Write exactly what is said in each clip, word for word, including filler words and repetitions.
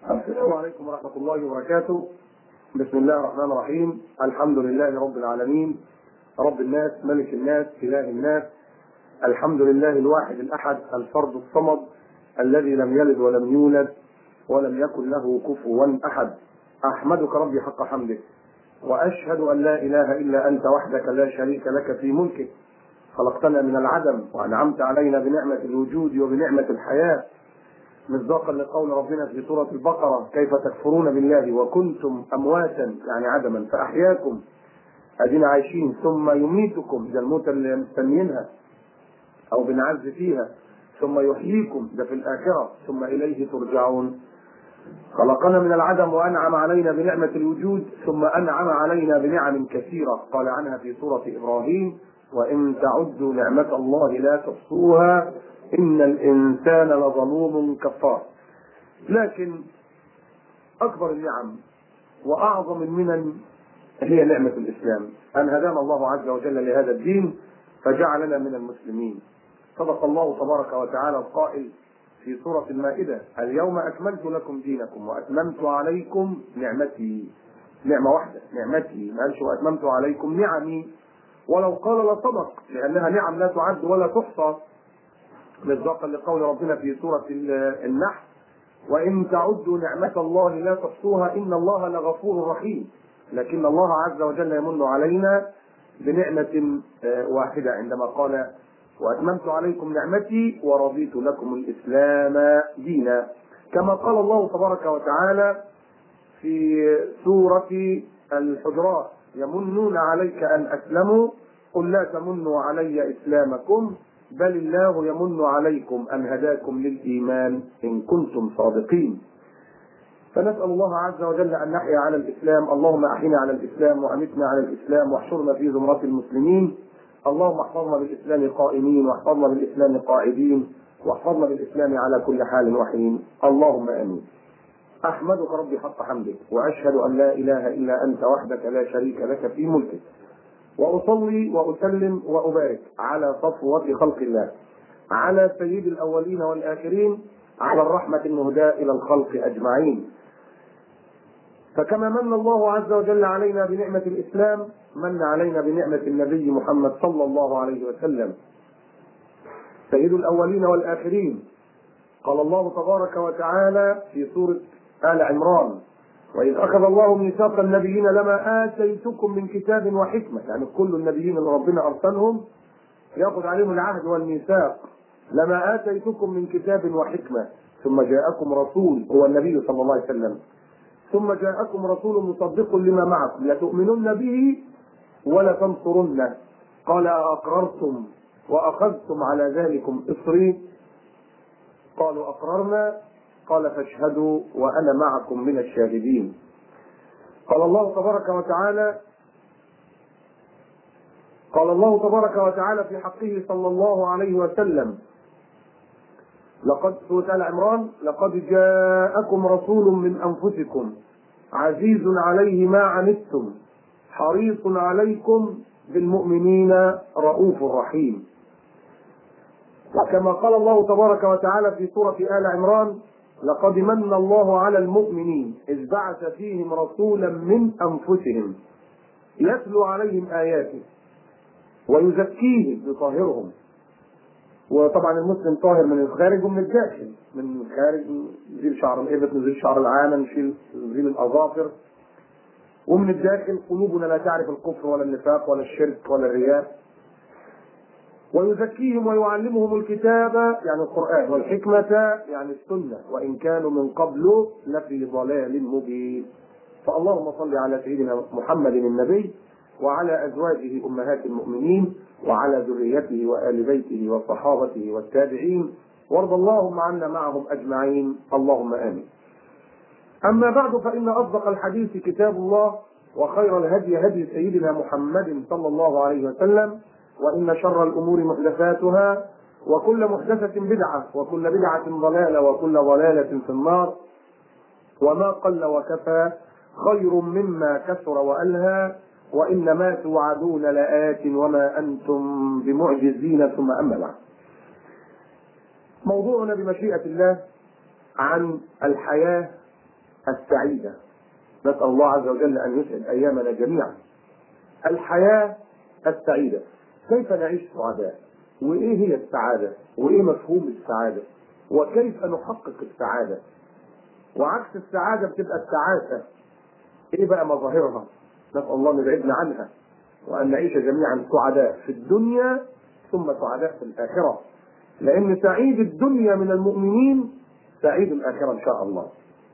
السلام عليكم ورحمة الله وبركاته. بسم الله الرحمن الرحيم. الحمد لله رب العالمين، رب الناس، ملك الناس، إله الناس. الحمد لله الواحد الأحد الفرد الصمد الذي لم يلد ولم يولد ولم يكن له كفوا أحد. أحمدك ربي حق حمدك، وأشهد أن لا إله إلا أنت وحدك لا شريك لك في ملكك. خلقتنا من العدم وأنعمت علينا بنعمة الوجود وبنعمة الحياة، مصداقا لقول ربنا في سورة البقرة: كيف تكفرون بالله وكنتم أمواتا، يعني عدما فأحياكم. أدينا عايشين ثم يميتكم، ده الموت اللي مستنيينها أو بنعز فيها، ثم يحييكم، ده في الآخرة، ثم إليه ترجعون. خلقنا من العدم وأنعم علينا بنعمة الوجود، ثم أنعم علينا بنعم كثيرة قال عنها في سورة إبراهيم: وإن تعدوا نعمة الله لا تحصوها إن الإنسان لظلوم كفار. لكن أكبر النعم وأعظم المنن هي نعمة الإسلام، أن هدانا الله عز وجل لهذا الدين فجعلنا من المسلمين. صدق الله تبارك وتعالى القائل في سورة المائدة: اليوم أكملت لكم دينكم وأتممت عليكم نعمتي. نعمة واحدة، نعمتي، ما قالش وأتممت عليكم نعمي، ولو قال لصدق، لأنها نعم لا تعد ولا تحصى، مصداقا لقول ربنا في سورة النحل: وإن تعدوا نعمة الله لا تحصوها إن الله لغفور رحيم. لكن الله عز وجل يمن علينا بنعمة واحدة عندما قال: وأتممت عليكم نعمتي ورضيت لكم الإسلام دينا. كما قال الله تبارك وتعالى في سورة الحجرات: يمنون عليك أن أسلموا قل لا تمنوا علي إسلامكم بل الله يمن عليكم أن هداكم للإيمان إن كنتم صادقين. فنسأل الله عز وجل أن نحيا على الإسلام. اللهم أحينا على الإسلام وأمتنا على الإسلام واحشرنا في زمرة المسلمين. اللهم احفظنا بالإسلام قائمين واحفظنا بالإسلام قاعدين واحفظنا بالإسلام على كل حال وحين. اللهم آمين. أحمدك ربي حق حمدك، وأشهد أن لا إله إلا أنت وحدك لا شريك لك في ملكك، وأصلي وأسلم وأبارك على صفوة خلق الله، على سيد الأولين والآخرين، على الرحمة المهداة إلى الخلق أجمعين. فكما من الله عز وجل علينا بنعمة الإسلام، من علينا بنعمة النبي محمد صلى الله عليه وسلم سيد الأولين والآخرين. قال الله تبارك وتعالى في سورة آل عمران: وإذ أخذ الله ميثاق النبيين لما آتيتكم من كتاب وحكمة، يعني كل النبيين اللي ربنا أرسلهم يأخذ عليهم العهد والميثاق. لما آتيتكم من كتاب وحكمة ثم جاءكم رسول، هو النبي صلى الله عليه وسلم، ثم جاءكم رسول مصدق لما معكم لتؤمنن به ولا تنصرنه قال أقررتم وأخذتم على ذلكم إصري قالوا أقررنا قال فاشهدوا وأنا معكم من الشاهدين. قال الله تبارك وتعالى قال الله تبارك وتعالى في حقه صلى الله عليه وسلم: لقد سورة آل عمران: لقد جاءكم رسول من أنفسكم عزيز عليه ما عنتم حريص عليكم بالمؤمنين رؤوف رحيم. وكما قال الله تبارك وتعالى في سورة آل عمران: لقد من الله على المؤمنين إذ بعث فيهم رسولا من أنفسهم يتلو عليهم آياته ويزكيهم يطهرهم. وطبعا المسلم طاهر من الخارج ومن الداخل. من الخارج نزيل شعر الإبط، نزيل شعر العانة، نشيل نزيل الأظافر. ومن الداخل قلوبنا لا تعرف الكفر ولا النفاق ولا الشرك ولا الرياء. ويزكيهم ويعلمهم الكتاب يعني القرآن والحكمة يعني السنة وإن كانوا من قبل لفي ضلال مبين. فاللهم صل على سيدنا محمد النبي وعلى أزواجه أمهات المؤمنين وعلى ذريته وآل بيته وصحابته والتابعين، وارض اللهم عنا معهم أجمعين. اللهم آمين. أما بعد، فإن أصدق الحديث كتاب الله، وخير الهدي هدي سيدنا محمد صلى الله عليه وسلم، وإن شر الأمور محدثاتها، وكل محدثة بدعة، وكل بدعة ضلالة، وكل ضلالة في النار. وما قل وكفى خير مما كثر وألهى، وإنما توعدون لآت وما أنتم بمعجزين. ثم أما بعد، موضوعنا بمشيئة الله عن الحياة السعيدة. نسأل الله عز وجل أن يسعد أيامنا جميعا. الحياة السعيدة، كيف نعيش سعداء؟ وإيه هي السعادة؟ وإيه مفهوم السعادة؟ وكيف نحقق السعادة؟ وعكس السعادة بتبقى التعاسة. إيه بقى مظاهرها؟ نسأل الله أن يبعدنا عنها وأن نعيش جميعا سعداء في الدنيا ثم سعداء في الآخرة، لأن سعيد الدنيا من المؤمنين سعيد الآخرة إن شاء الله.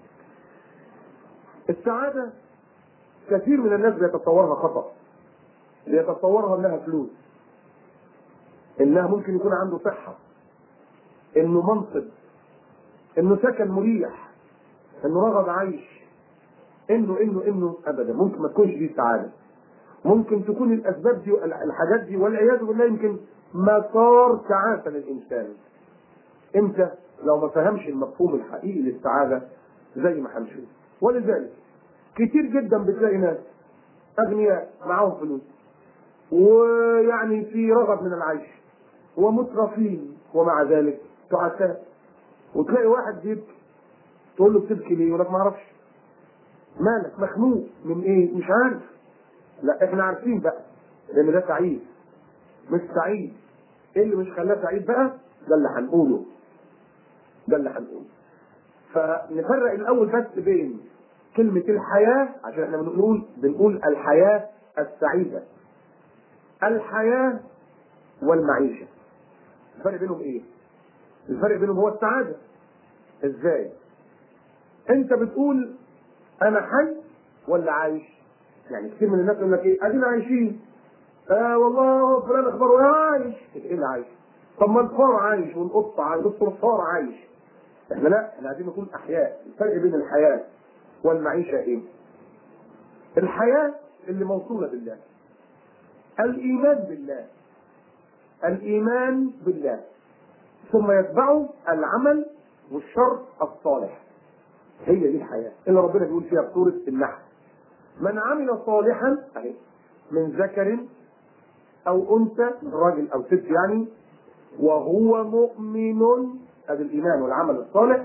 السعادة كثير من الناس بيتصورها خطأ، بيتصورها انها فلوس، انها ممكن يكون عنده صحة، انه منصب، انه سكن مريح، انه رغد عيش، انه انه انه ابدا ممكن ما تكونش دي سعادة. ممكن تكون الاسباب دي الحاجات دي والعياذ بالله يمكن مسار تعاسة للانسان. انت لو ما فهمش المفهوم الحقيقي للسعادة زي ما هنشوف. ولذلك كتير جدا بتلاقي ناس اغنياء معاهم فلوس ويعني في رغد من العيش ومترفين ومع ذلك تعساء. وتلاقي واحد بيبكي تقول له بتبكي ليه؟ يقول لك ما اعرفش. مالك؟ مخنوق من ايه؟ مش عارف. لا احنا عارفين بقى لان ده سعيد مش سعيد. ايه اللي مش خلاه سعيد بقى؟ ده اللي هنقوله ده اللي هنقوله فنفرق الاول بس بين كلمة الحياة، عشان احنا بنقول بنقول الحياة السعيدة، الحياة والمعيشة. الفرق بينهم ايه؟ الفرق بينهم هو السعادة. ازاي؟ انت بتقول انا حي ولا عايش؟ يعني كتير من الناس يقول لك ايه؟ ادينا عايشين. آه والله فلان اخباره عايش. ايه اللي عايش؟ طب ما الفار عايش والقط عايش والصرصار عايش. احنا لا، احنا عايزين نكون احياء. الفرق بين الحياة والمعيشة ايه؟ الحياة اللي موصولة بالله، الايمان بالله، الايمان بالله ثم يتبعه العمل والشر الصالح. هي دي الحياة اللي ربنا بيقول فيها في سورة النحل: من عمل صالحا اهي من ذكر او انثى، راجل او ست يعني، وهو مؤمن، هذا الايمان والعمل الصالح،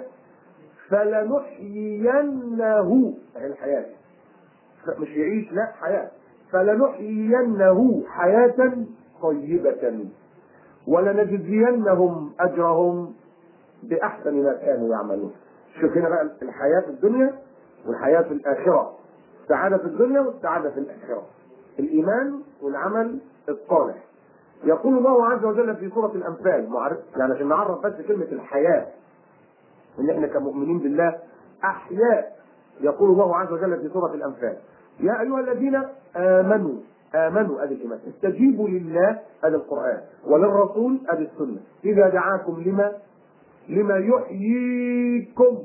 فلنحيينه، اهي الحياة مش يعيش، لا حياة، فلنحيينه حياة طيبة ولنجزينهم اجرهم باحسن ما كانوا يعملون. شوف هنا بقى الحياة في الدنيا والحياة في الآخرة، السعادة في الدنيا والسعادة في الآخرة، الإيمان والعمل الصالح. يقول الله عز وجل في سورة الأنفال، معرف يعني عشان نعرف بس كلمة الحياة إن إحنا كمؤمنين بالله أحياء. يقول الله عز وجل في سورة الأنفال: يا أيها الذين آمنوا، آمنوا أدي الإيمان، استجيبوا لله أدي القرآن، وللرسول أدي السنة، إذا دعاكم لما لما يحييكم،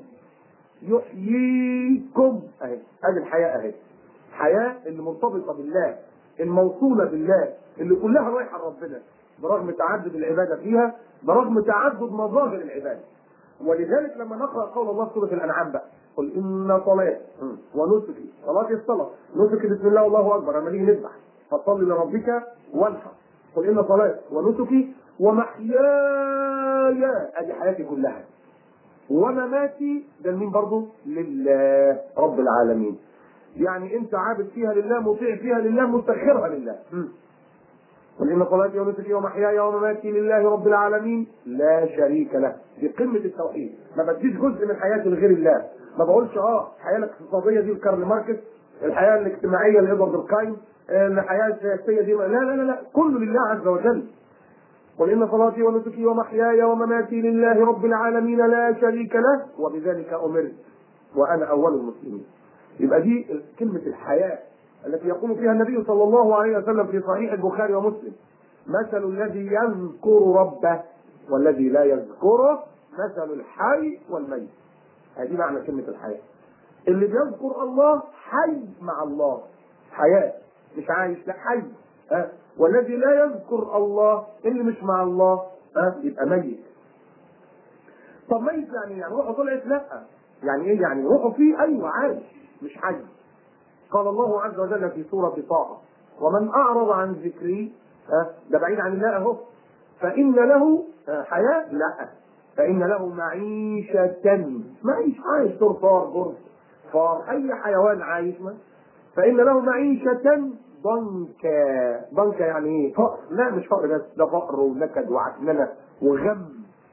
يحييكم اهي، ادي الحياه اهي، حياه اللي مرتبطه بالله، الموصوله بالله، اللي كلها رايحه لربنا برغم تعدد العباده فيها، برغم تعدد مظاهر العباده. ولذلك لما نقرا قول الله في سوره الانعام بقى: قل ان صلاتي ونسكي، صلاتي الصلاه، نسكي بسم الله والله اكبر، لما نيجي نذبح فصل لربك وانحر، قل ان صلاتي ونسكي ومحياي، ادي حياتي كلها، ومماتي، ده مين برضه؟ لله رب العالمين. يعني انت عابد فيها لله، مطيع فيها لله، مسخرها لله. قل ان صلاتي ونسكي ومحياي ومماتي لله رب العالمين لا شريك له. دي قمه التوحيد، ما بديش جزء من حياتي لغير الله. ما بقولش اه الحياه الاقتصاديه دي لكارل ماركس، الحياه الاجتماعيه لإدوارد دوركايم، الحياه السياسيه دي، لا لا لا لا، كله لله عز وجل. قل إن صلاتي ونسكي ومحياي ومماتي لله رب العالمين لا شريك له وبذلك أمرت وأنا أول المسلمين. يبقى دي كلمة الحياة التي يقول فيها النبي صلى الله عليه وسلم في صحيح البخاري ومسلم: مثل الذي يذكر ربه والذي لا يذكره مثل الحي والميت. هذه معنى كلمة الحياة. اللي بيذكر الله حي مع الله، حياة مش عايش، لا حي. ها؟ والذي لا يذكر الله اللي مش مع الله ها يبقى ميت. طب ميت يعني يعني روحه طلعت؟ لا. يعني ايه يعني روحه فيه؟ ايوه عايش مش حي. قال الله عز وجل في سورة طه: ومن اعرض عن ذكري، ها ده بعيد عن الله اهو، فإن له حياة، لا، فإن له معيشة، معيش عايش صرصار برص فار، اي حيوان عايش فان له معيشه ضنكا. ضنكا يعني ايه؟ فقر. لا مش فقر بس، ده فقر ونكد وعكننه وغم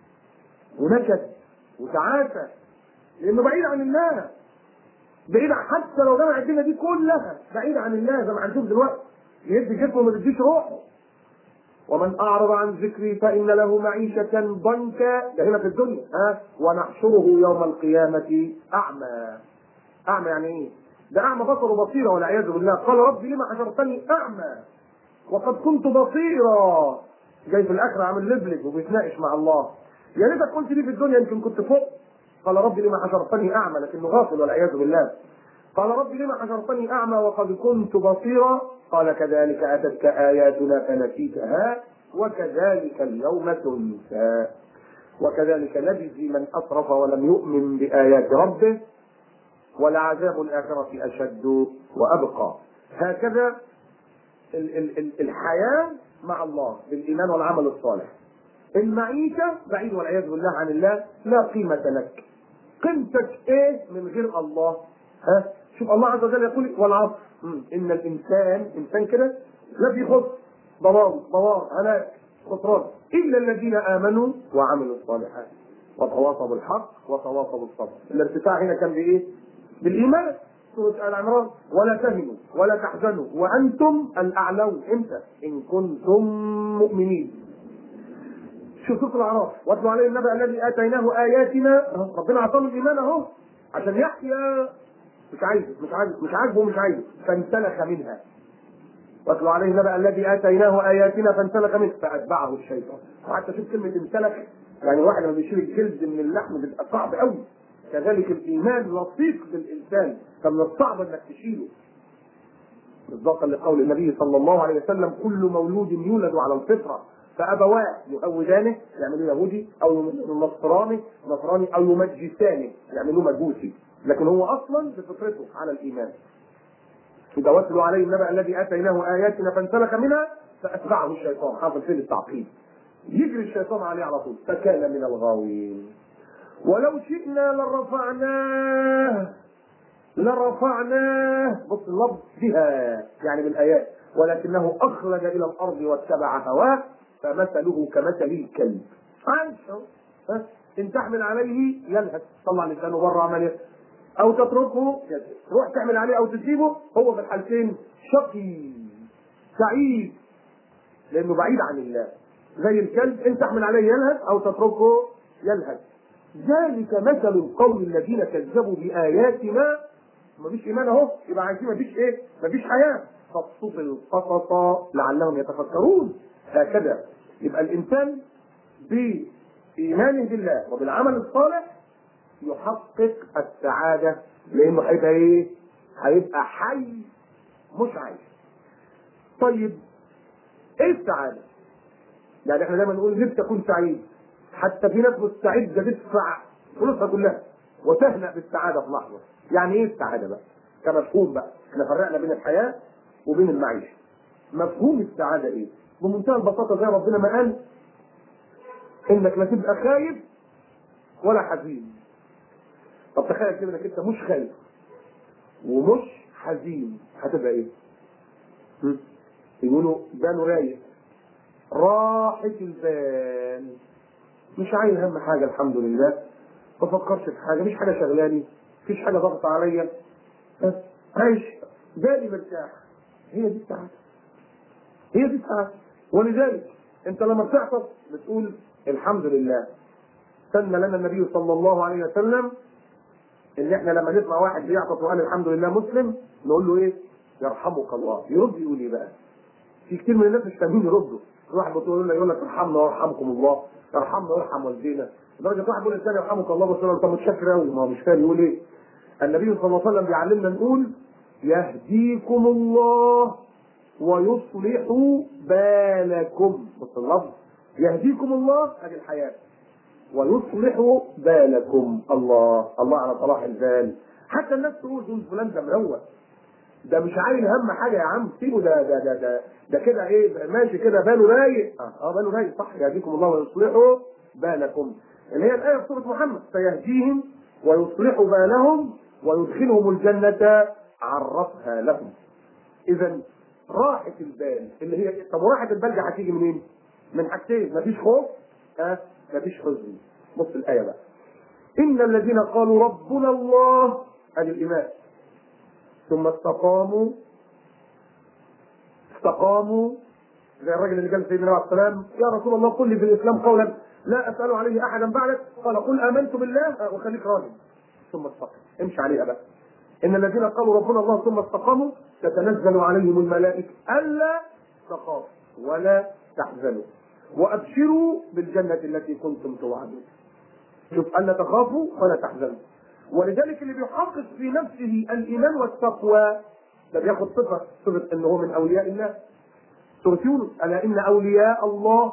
ونكد وتعاسه، لانه بعيد عن الله، بعيد حتى لو جمع الدنيا دي كلها بعيد عن الله زي ما هنشوف دلوقتي، يدي جسمه ما يديش روحه. ومن اعرض عن ذكري فان له معيشه ضنكا، ده هنا في الدنيا، ها، ونحشره يوم القيامه اعمى. اعمى يعني ايه؟ ده اعمى بصره بصيره والعياذ بالله. قال ربي لما حشرتني اعمى وقد كنت بصيرا. جاي في الاخره عامل لبلب وبيتناقش مع الله، يا ريتك قلت لي في الدنيا يمكن كنت فوق. قال ربي لما حشرتني اعمى، لكنه غافل والعياذ بالله. قال ربي لما حشرتني اعمى وقد كنت بصيرا. قال كذلك اتتك اياتنا فنسيتها وكذلك اليوم تنسى وكذلك نجزي من اسرف ولم يؤمن بايات ربه ولعذاب الاخره اشد وابقى. هكذا ال- ال- ال- الحياه مع الله بالايمان والعمل الصالح. المعيشه بعيد والعياذ بالله عن الله، لا قيمه لك. قيمتك ايه من غير الله؟ ها، شوف الله عز وجل يقول والعصر ان الانسان انسان كده لفي خسر، ضلال ضلال هلاك خسران الا الذين امنوا وعملوا الصالحات وتواصوا بالحق وتواصوا بالصبر. الارتفاع هنا كان بايه؟ بالايمان. سوره ال عمران ولا تهنوا ولا تحزنوا وانتم الاعلون امتى؟ ان كنتم مؤمنين. شوف سوره الاعراف واتلو عليهم النبأ الذي اتيناه اياتنا. ربنا اعطاهم الايمان اهو عشان يحيا، مش عايز مش عايز مش عاجبه مش عايز فانسلخ منها. واتلو عليه النبأ الذي اتيناه اياتنا فانسلخ منها فاتبعه الشيطان. حتى شوف كلمه انسلخ، يعني واحد لما بيشيل الجلد من اللحم بيبقى صعب قوي، كذلك الايمان لصيق بالانسان فمن الصعب انك تشيله. مصداقا لقول النبي صلى الله عليه وسلم كل مولود يولد على الفطره فابواه يهودانه يعملوه يهودي او نصراني نصراني او يمجسانه يعملوه مجوسي، لكن هو اصلا بفطرته على الايمان. اذا واتلوا عليه النبأ الذي اتيناه اياتنا فانسلخ منها فاتبعه الشيطان. حافظ فين التعقيد؟ يجري الشيطان عليه على طول فكان من الغاوين. ولو شئنا لرفعناه لرفعناه بص اللفظ بها يعني بالايات، ولكنه اخلد الى الارض واتبع هواه فمثله كمثل الكلب. عايش اهو، ان تحمل عليه يلهث، طلع لسانه بره عمل او تتركه تروح تعمل عليه او تسيبه، هو في الحالتين شقي سعيد لانه بعيد عن الله. زي الكلب ان تحمل عليه يلهث او تتركه يلهث. ذلك مثل القوم الذين كذبوا باياتنا. مفيش ايمان اهو، يبقى عايزين مفيش ايه؟ مفيش حياه. فاقصص القصص لعلهم يتفكرون. هكذا يبقى الانسان بايمانه بالله وبالعمل الصالح يحقق السعاده، لانه هيبقى ايه؟ هيبقى حي مش عايش. طيب ايه السعاده؟ يعني احنا دايما نقول نفسي اكون سعيد، حتى في ناس مستعده تدفع فلوسها كلها وتهنأ بالسعاده في لحظه. يعني ايه السعاده بقى؟ كمفهوم بقى، احنا فرقنا بين الحياه وبين المعيشه. مفهوم السعاده ايه؟ بمنتهى البساطه زي ربنا ما قال انك لا تبقى خايف ولا حزين. طب تخيل كده انك انت مش خايف ومش حزين، هتبقى ايه؟ يقولوا باله رايق، راحة البال، مش عايز هم حاجة الحمد لله، ما بفكرش في حاجة، مفيش حاجة شغلاني، مفيش حاجة ضغط عليا، عايش بالي مرتاح. هي دي السعادة، هي دي السعادة. ولذلك انت لما بتعطف بتقول الحمد لله. سن لنا النبي صلى الله عليه وسلم ان احنا لما نسمع واحد بيعطف وقال الحمد لله مسلم نقول له ايه؟ يرحمك الله. يرد يقول ايه بقى؟ في كتير من الناس مش فاهمين يردوا. واحد بتقول له يقول لك ارحمنا ويرحمكم الله، ارحمنا وارحم والدينا. لدرجه واحد يقول للثاني يرحمك الله بس انت متشكر قوي، ما هو مش فاهم يقول ايه. النبي صلى الله عليه وسلم بيعلمنا نقول يهديكم الله ويصلح بالكم. بص اللفظ يهديكم الله ادي الحياه ويصلح بالكم. الله الله على صلاح البال. حتى الناس تقول دول فلان ده مروق، ده مش عايل هم حاجه يا عم، سيبه ده ده ده ده, ده كده ايه ماشي كده باله رايق. اه, آه باله رايق صح. يهديكم الله ويصلح بالكم اللي هي الايه في سوره محمد سيهديهم ويصلح بالهم ويدخلهم الجنة عرفها لهم. إذا راحة البال اللي هي، طب وراحة البال دي هتيجي منين؟ من حاجتين، مفيش خوف، ها، مفيش حزن. بص الآية بقى، إن الذين قالوا ربنا الله، هذه الإيمان، ثم استقاموا استقاموا زي الراجل اللي قال سيدنا عليه السلام: يا رسول الله قل لي في الإسلام قولا لا أسأل عليه أحدا بعدك، قال: قل آمنت بالله وخليك راجل ثم استقم، امشي عليها بقى. إن الذين قالوا ربنا الله ثم استقاموا تتنزل عليهم الملائكة ألا تخافوا ولا تحزنوا وأبشروا بالجنة التي كنتم توعدون. شوف، ألا تخافوا ولا تحزنوا. ولذلك اللي بيحقق في نفسه الإيمان والتقوى ده بياخد صفة صفة إنه هو من أولياء الله. سورة يونس: ألا إن أولياء الله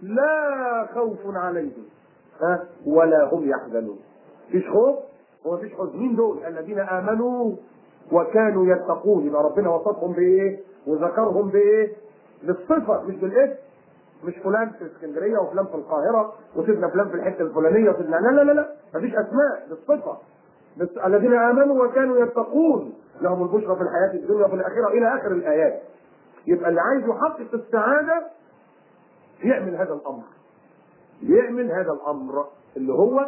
لا خوف عليهم ها ولا هم يحزنون. مفيش خوف ومفيش حزن. مين دول؟ الذين آمنوا وكانوا يتقون. يبقى ربنا وصفهم بإيه؟ وذكرهم بإيه؟ بالصفة مش بالاسم. مش فلان في اسكندرية وفلان في القاهرة وسيدنا فلان في الحتة الفلانية وسيدنا، لا لا لا لا، مفيش أسماء، بالصفة. بس الذين آمنوا وكانوا يتقون لهم البشرى في الحياة الدنيا وفي الآخرة إلى آخر الآيات. يبقى اللي عايز يحقق السعادة يعمل هذا الأمر، يعمل هذا الأمر اللي هو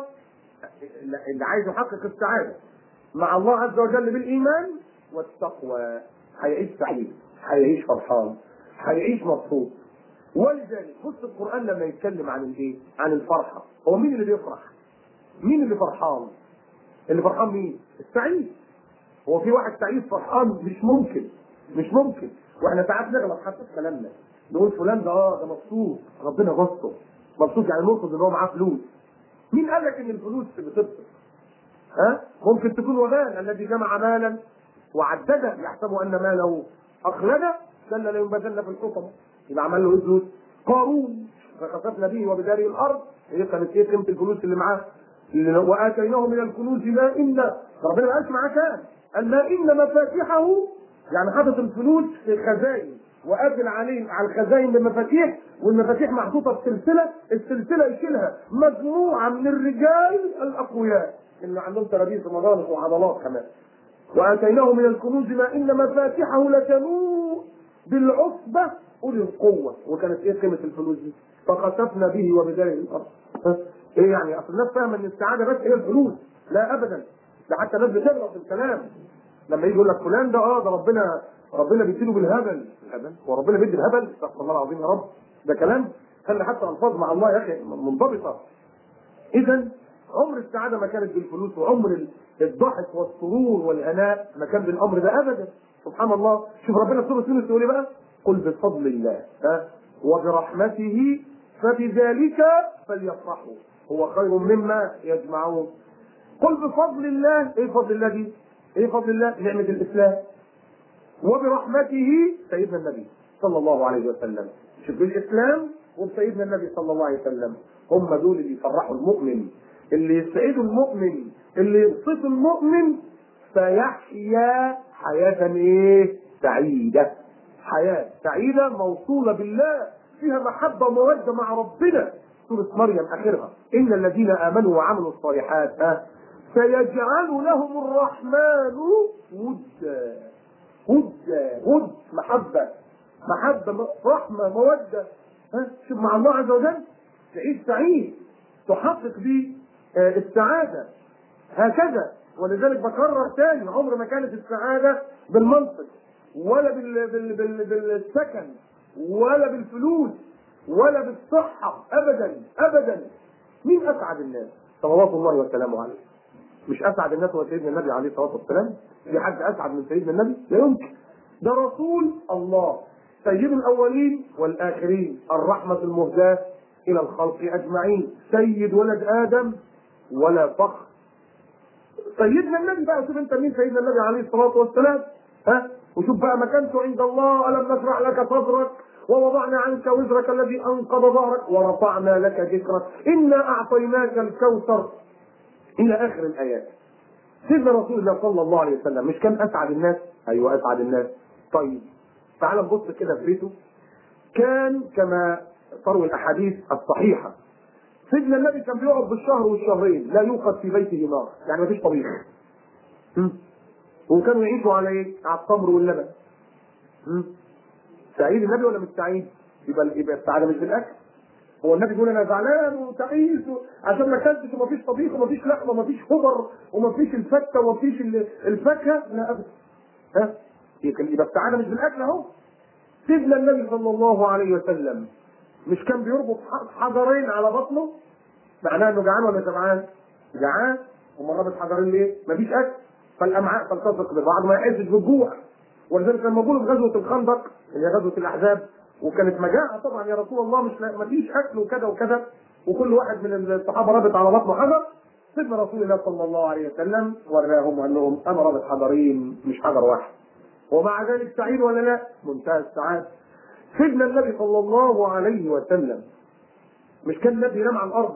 اللي عايز يحقق السعادة مع الله عز وجل بالإيمان والتقوى، هيعيش سعيد، هيعيش فرحان، هيعيش مبسوط. ولذلك بص القرآن لما يتكلم عن الايه؟ عن الفرحة. هو مين اللي بيفرح؟ مين اللي فرحان؟ اللي فرحان مين؟ السعيد. هو في واحد سعيد فرحان؟ مش ممكن، مش ممكن. واحنا ساعات نغلط حتى في كلامنا، نقول فلان ده اه ده مبسوط، ربنا غصته مبسوط، يعني نقصد ان هو معاه فلوس. مين قال لك ان الفلوس بتبسط؟ ها؟ ممكن تكون وبال الذي جمع مالا وعدده يحسب ان ماله اخلده كلا لينبذن في الحطمه. يبقى عمل له ايه؟ فلوس. قارون فخسفنا به وبداره الارض. هي كانت ايه قيمه الفلوس اللي معاه؟ اللي واتيناه من الكنوز ما ان، ربنا ما قالش معاه كام، قال ما ان مفاتيحه، يعني حاطط الفلوس في خزائن وقافل عليه على الخزائن بمفاتيح، والمفاتيح محطوطه بسلسله، السلسله يشيلها مجموعه من الرجال الاقوياء اللي عندهم ترابيز ومضارب وعضلات كمان. واتيناه من الكنوز ما ان مفاتيحه لتنوء بالعصبه اولي القوه. وكانت ايه قيمه الفلوس دي؟ فخسفنا به وبداره الارض. ايه يعني؟ اصل الناس فاهمه ان السعاده بس هي الفلوس. لا ابدا، ده حتى الناس بتغلط في الكلام لما يجي يقول لك فلان ده اه ده ربنا ربنا بيديله بالهبل. الهبل؟ هو ربنا بيدي الهبل؟ استغفر الله العظيم يا رب، ده كلام. خلي حتى الفاظ مع الله يا اخي منضبطه. اذا عمر السعاده ما كانت بالفلوس، وعمر الضحك والسرور والهناء ما كان بالامر ده ابدا. سبحان الله. شوف ربنا في سوره يونس يقول ايه بقى؟ قل بفضل الله ها وبرحمته فبذلك فليفرحوا هو خير مما يجمعون. قل بفضل الله. ايه فضل الله دي؟ ايه فضل الله؟ نعمه الاسلام. وبرحمته سيدنا النبي صلى الله عليه وسلم. شوف بالاسلام وبسيدنا النبي صلى الله عليه وسلم، هم دول اللي يفرحوا المؤمن، اللي يسعدوا المؤمن، اللي يبسطوا المؤمن، فيحيا حياة ايه؟ سعيدة. حياة سعيدة موصولة بالله، فيها محبة ومودة مع ربنا. سورة مريم آخرها: إن الذين آمنوا وعملوا الصالحات ها سيجعل لهم الرحمن ودا. ودا، ود، محبة، محبة، رحمة، مودة. ها شوف مع الله عز وجل تعيش سعيد، تحقق به السعادة. هكذا. ولذلك بكرر تاني، عمر ما كانت السعادة بالمنطق ولا بال... بال... بال... بالسكن ولا بالفلوس ولا بالصحة، أبدا أبدا. مين أسعد الناس؟ صلوات الله وسلامه عليه. مش أسعد الناس هو سيدنا النبي عليه الصلاة والسلام؟ في حد أسعد من سيدنا النبي؟ لا يمكن. ده رسول الله، سيد الأولين والآخرين، الرحمة المهداة إلى الخلق أجمعين، سيد ولد آدم ولا فخر. سيدنا النبي بقى، شوف أنت مين سيدنا النبي عليه الصلاة والسلام؟ ها؟ وشوف بقى مكانته عند الله: ألم نشرح لك صدرك ووضعنا عنك وزرك الذي أنقض ظهرك ورفعنا لك ذكرك إنا أعطيناك الكوثر، إلى آخر الآيات. سيدنا رسول الله صلى الله عليه وسلم مش كان أسعد الناس؟ أيوه أسعد الناس. طيب تعال نبص كده في بيته، كان كما تروي الأحاديث الصحيحة سيدنا النبي كان بيقعد بالشهر والشهرين لا يوقد في بيته نار، يعني مفيش طبيخ. وكانوا يعيشوا على ايه؟ على التمر واللبن. سعيد النبي ولا مش سعيد؟ يبقى يبقى السعاده مش بالاكل. هو النبي بيقول انا زعلان وتعيس عشان ما اكلتش ومفيش طبيخ ومفيش لحمه ومفيش خضر ومفيش الفته ومفيش الفاكهه، لا ابدا. ها؟ يبقى السعاده مش بالاكل اهو. سيدنا النبي صلى الله عليه وسلم مش كان بيربط حجرين على بطنه؟ معناه انه جعان ولا شبعان؟ جعان. وما رابط حجرين ليه؟ مفيش اكل، فالامعاء تلتصق ببعض ما يحسش بالجوع. ولذلك لما بيقولوا في غزوه الخندق اللي هي غزوه الاحزاب وكانت مجاعه طبعا يا رسول الله، مش مفيش اكل وكذا وكذا، وكل واحد من الصحابه رابط على بطنه حجر، سيدنا رسول الله صلى الله عليه وسلم وراهم وقال لهم انا رابط حجرين مش حجر واحد. ومع ذلك سعيد ولا لا؟ منتهى السعاده. سيدنا النبي صلى الله عليه وسلم مش كان النبي ينام على الارض؟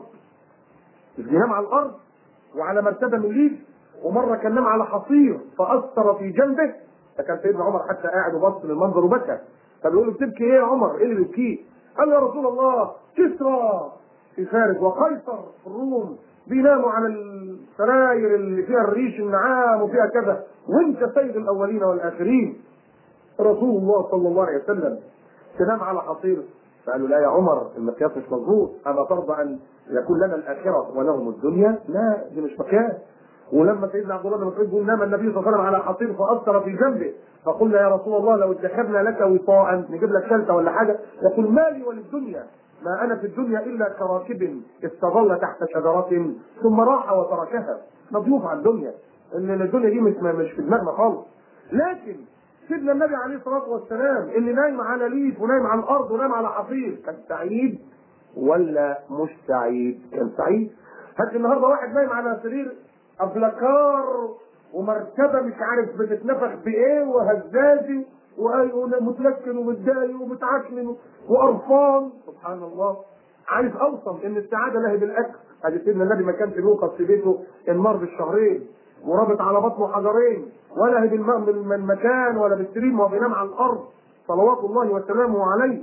مش بينام على الارض وعلى مرتبه من ليف، ومره كان نام على حصير فاثر في جنبه، فكان سيدنا عمر حتى قاعد وبص للمنظر وبكى، فبيقول له بتبكي ايه يا عمر؟ ايه اللي بيبكيه؟ قال له يا رسول الله كسرى في فارس وقيصر في الروم بيناموا على السراير اللي فيها الريش النعام وفيها كذا، وانت سيد الاولين والاخرين رسول الله صلى الله عليه وسلم تنام على حصير. فقالوا لا يا عمر المقياس مش مظبوط، اما ترضى ان يكون لنا الاخره ولهم الدنيا؟ لا دي مش مقياس. ولما سيدنا عبد الله بن مسعود يقول نام النبي صلى الله عليه وسلم على حصير فاثر في جنبه، فقلنا يا رسول الله لو ادخرنا لك وطاء نجيب لك شلته ولا حاجه، يقول مالي وللدنيا، ما انا في الدنيا الا كراكب استظل تحت شجره ثم راح وتركها. مضيوف على الدنيا، ان الدنيا دي مش مش في دماغنا خالص. لكن سيدنا النبي عليه الصلاه والسلام اللي نايم على ليف ونايم على الارض ونايم على حصير كان سعيد ولا مش سعيد؟ كان سعيد. هات النهارده واحد نايم على سرير ابلكار ومرتبه مش عارف بتتنفخ بايه وهزازي ومتلكن ومتضايق ومتعكن وقرفان، سبحان الله. عارف اوصل ان السعاده لا هي بالاكل. ادي سيدنا النبي ما كانش بيوقف في بيته النار بالشهرين ورابط على بطنه حجرين، ولا هي بالمكان ولا بالسرير، ما هو بينام على الارض صلوات الله وسلامه عليه.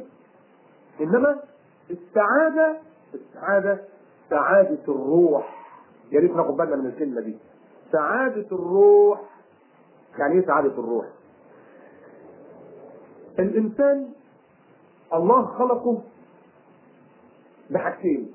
انما السعاده السعاده سعاده الروح. يا ريت ناخد بالنا من الكلمه دي، سعاده الروح. يعني ايه سعاده الروح؟ الانسان الله خلقه بحاجتين.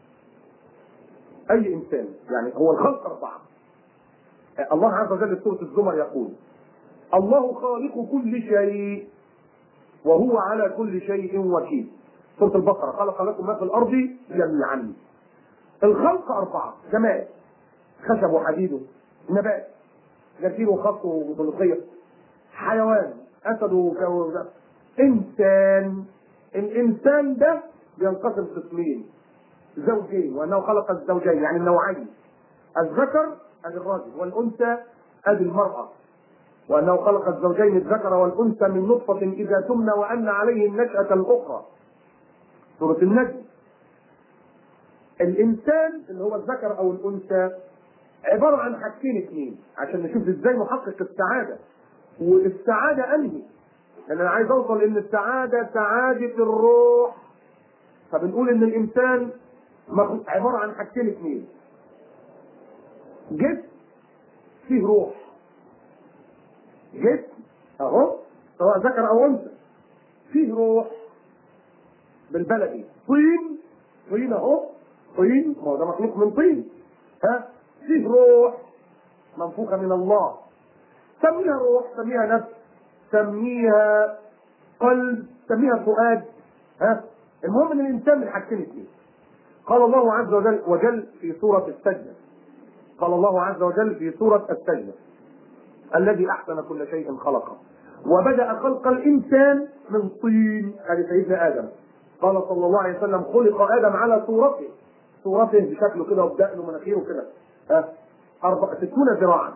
اي انسان يعني هو الخلق اربعه. الله عز وجل في سوره الزمر يقول الله خالق كل شيء وهو على كل شيء وكيل. سوره البقره خلق لكم ما في الارض جميعا. الخلق اربعه: جماد، خشب وحديد، نبات، جرجير وخط وبلقيه، حيوان، اسد وكذا، انسان. الانسان ده بينقسم قسمين: زوجين، وانه خلق الزوجين يعني النوعين، الذكر ادي الرجل والانثى ادي المراه، وانه خلق الزوجين الذكر والانثى من نطفه اذا تمنى وان عليه النشأة الاخرى، سورة النجم. الانسان اللي هو الذكر او الانثى عباره عن حاجتين اثنين عشان نشوف ازاي نحقق السعاده. والسعاده انهي؟ لان انا عايز اوصل ان السعاده سعاده الروح. فبنقول ان الانسان عباره عن حاجتين اثنين: جسم فيه روح، جسم اهو سواء ذكر او انثى فيه روح. بالبلدي طين، طين اهو، طين ما هو ده مخلوق من طين، ها فيه روح منفوخه من الله. سميها روح، سميها نفس، سميها قلب، سميها فؤاد، ها المهم ان الانسان من حاجتين اثنين. قال الله عز وجل وجل في سوره السجده، قال الله عز وجل في سوره السجده: الذي احسن كل شيء خلقه وبدأ خلق الانسان من طين. هذه سيدنا ادم. قال صلى الله عليه وسلم: خلق ادم على صورته، صورته بشكله كده وبدقنه ومناخيره كده، ها أربعة ستون ذراعا.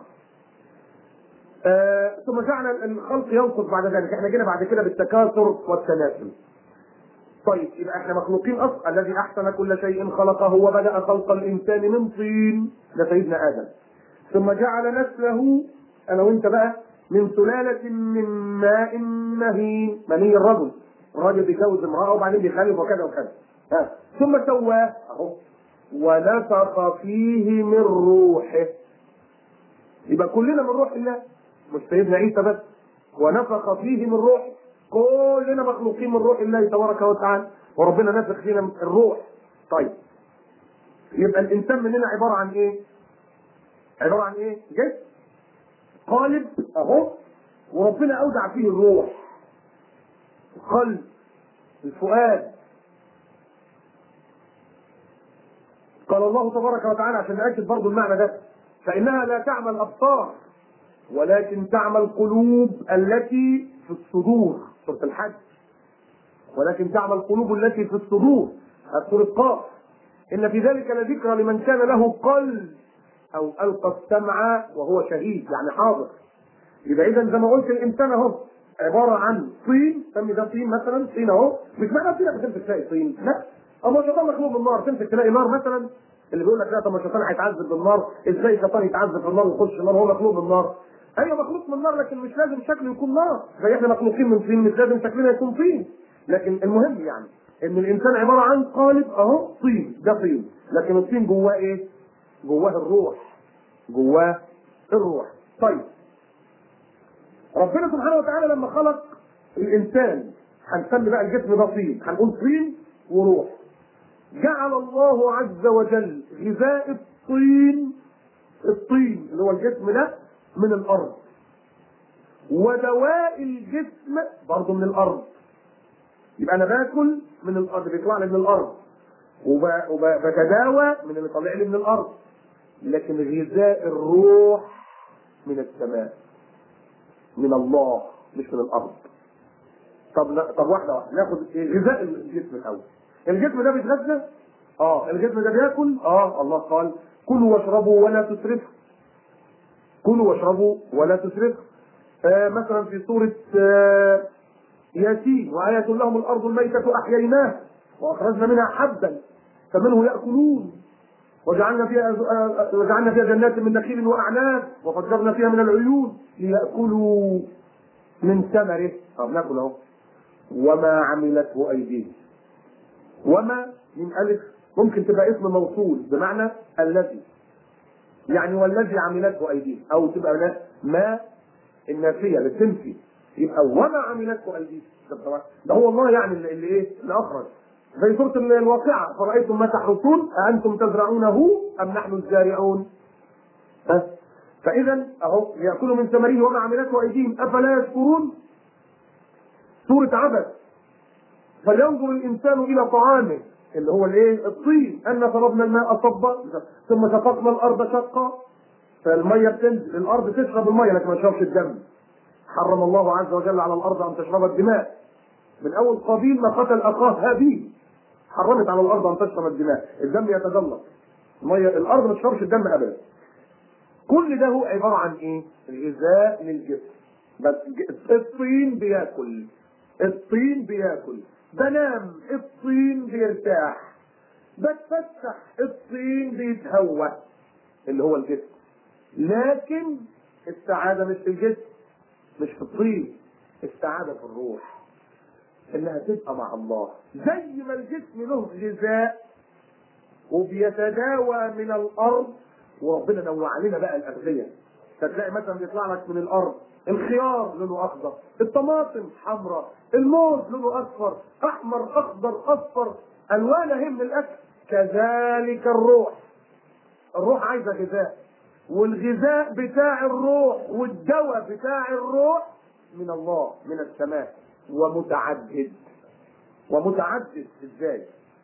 آه ثم جعل الخلق ينقص بعد ذلك. احنا جينا بعد كده بالتكاثر والتناسل. طيب يبقى احنا مخلوقين اصلا. الذي احسن كل شيء خلقه وبدأ خلق الانسان من طين، ده سيدنا ادم. ثم جعل نسله انا وانت بقى من سلالة من ماء مهين، مني الرجل، الراجل بيتجوز امرأة وبعدين بيخلف وكذا وكذا، ها ثم سواه اهو ونفخ فيه من روحه. يبقى كلنا من روح الله، مش سيدنا عيسى بس، ونفخ فيه من روح. كلنا مخلوقين من روح الله تبارك وتعالى، وربنا نفخ فينا من الروح. طيب يبقى الانسان مننا عباره عن ايه؟ عباره عن ايه؟ جسم قالب اهو، وربنا اودع فيه الروح، القلب، الفؤاد. قال الله تبارك وتعالى عشان نأكد برضه المعنى ده: فإنها لا تعمى الأبصار ولكن تعمى القلوب التي في الصدور. سورة الحج. ولكن تعمى القلوب التي في الصدور. سورة قاف. إن في ذلك لذكرى لمن كان له قلب أو ألقى السمع وهو شهيد، يعني حاضر. يبقى إذا زي ما قلت الإنسان أهو عبارة عن طين، سمي ده طين مثلا، طين أهو، مش معنى طين بتمسك تلاقي طين، لا. أما الشيطان مخلوق من النار، تمسك تلاقي نار مثلا. اللي بيقول لك لا طب ما الشيطان هيتعذب بالنار، ازاي الشيطان يتعذب في النار ويخش النار؟ هو مخلوق من النار. ايوه مخلوق من النار، لكن مش لازم شكله يكون نار، زي احنا مخلوقين من طين، مش لازم شكلنا يكون طين. لكن المهم يعني ان الانسان عباره عن قالب اهو، طين، ده طين، لكن الطين جواه ايه؟ جواه الروح، جواه الروح. طيب ربنا سبحانه وتعالى لما خلق الانسان، هنسمي بقى الجسم ده طين، هنقول طين وروح. جعل الله عز وجل غذاء الطين، الطين اللي هو الجسم ده، من الارض، ودواء الجسم برضه من الارض. يبقى انا باكل من الارض، بيطلع لي من الارض، وبتداوى من اللي طالع لي من الارض، لكن غذاء الروح من السماء، من الله، مش من الارض. طب طب واحده واحده ناخد غذاء الجسم الاول. الجسم ده بيتغذى، اه الجسم ده بياكل، اه الله قال كلوا واشربوا ولا تسرفوا. كلوا واشربوا ولا تسرفوا. آه مثلا في سوره آه ياسين: وآية لهم الأرض الميتة أحييناها وأخرجنا منها حبا فمنه يأكلون وجعلنا فيها وجعلنا فيها جنات من نخيل وأعناب وفجرنا فيها من العيون ليأكلوا من ثمره. طب ناكل أهو. وما عملته أيديهم. وما من ألف ممكن تبقى اسم موصول بمعنى الذي، يعني والذي عملته أيديهم، أو تبقى ما النافية للتنفي، يبقى وما عملته أيديهم. ده هو الله يعني اللي, اللي ايه؟ اللي أخرج. زي سورة الواقعة: فرأيتم ما تحرثون أأنتم تزرعونه أم نحن الزارعون؟ ها؟ فإذا أهو يأكلوا من ثمره وما عملته أيديهم أفلا يشكرون. سورة عبس: فلينظر الإنسان إلى طعامه، اللي هو الايه؟ الطين، أن صببنا الماء صبا ثم شققنا الأرض شقا. فالمية بتنزل، الأرض تشرب المية لكن ما تشربش الدم. حرم الله عز وجل على الأرض أن تشرب الدماء. من أول قابيل ما قتل أخاه هابيل، حرمت على الأرض أن تشرب الدماء، الدم يتجلط، المية الأرض ما تشربش الدم أبدا. كل ده هو عبارة عن إيه؟ غذاء للجسم. بس الطين بياكل، الطين بياكل، بنام الطين بيرتاح، بتفتح الطين بيتهوى، اللي هو الجسم. لكن السعادة مش في الجسم، مش في الطين، السعادة في الروح، انها تبقى مع الله. زي ما الجسم له غذاء وبيتداوى من الارض، وربنا نوع علينا بقى الاغذية. فتلاقي مثلا بيطلع لك من الارض الخيار لونه اخضر، الطماطم حمراء، الموز لونه اصفر، احمر، اخضر، اصفر، الوان اهي من الاكل. كذلك الروح، الروح عايزه غذاء، والغذاء بتاع الروح والدواء بتاع الروح من الله، من السماء، ومتعدد. ومتعدد ازاي؟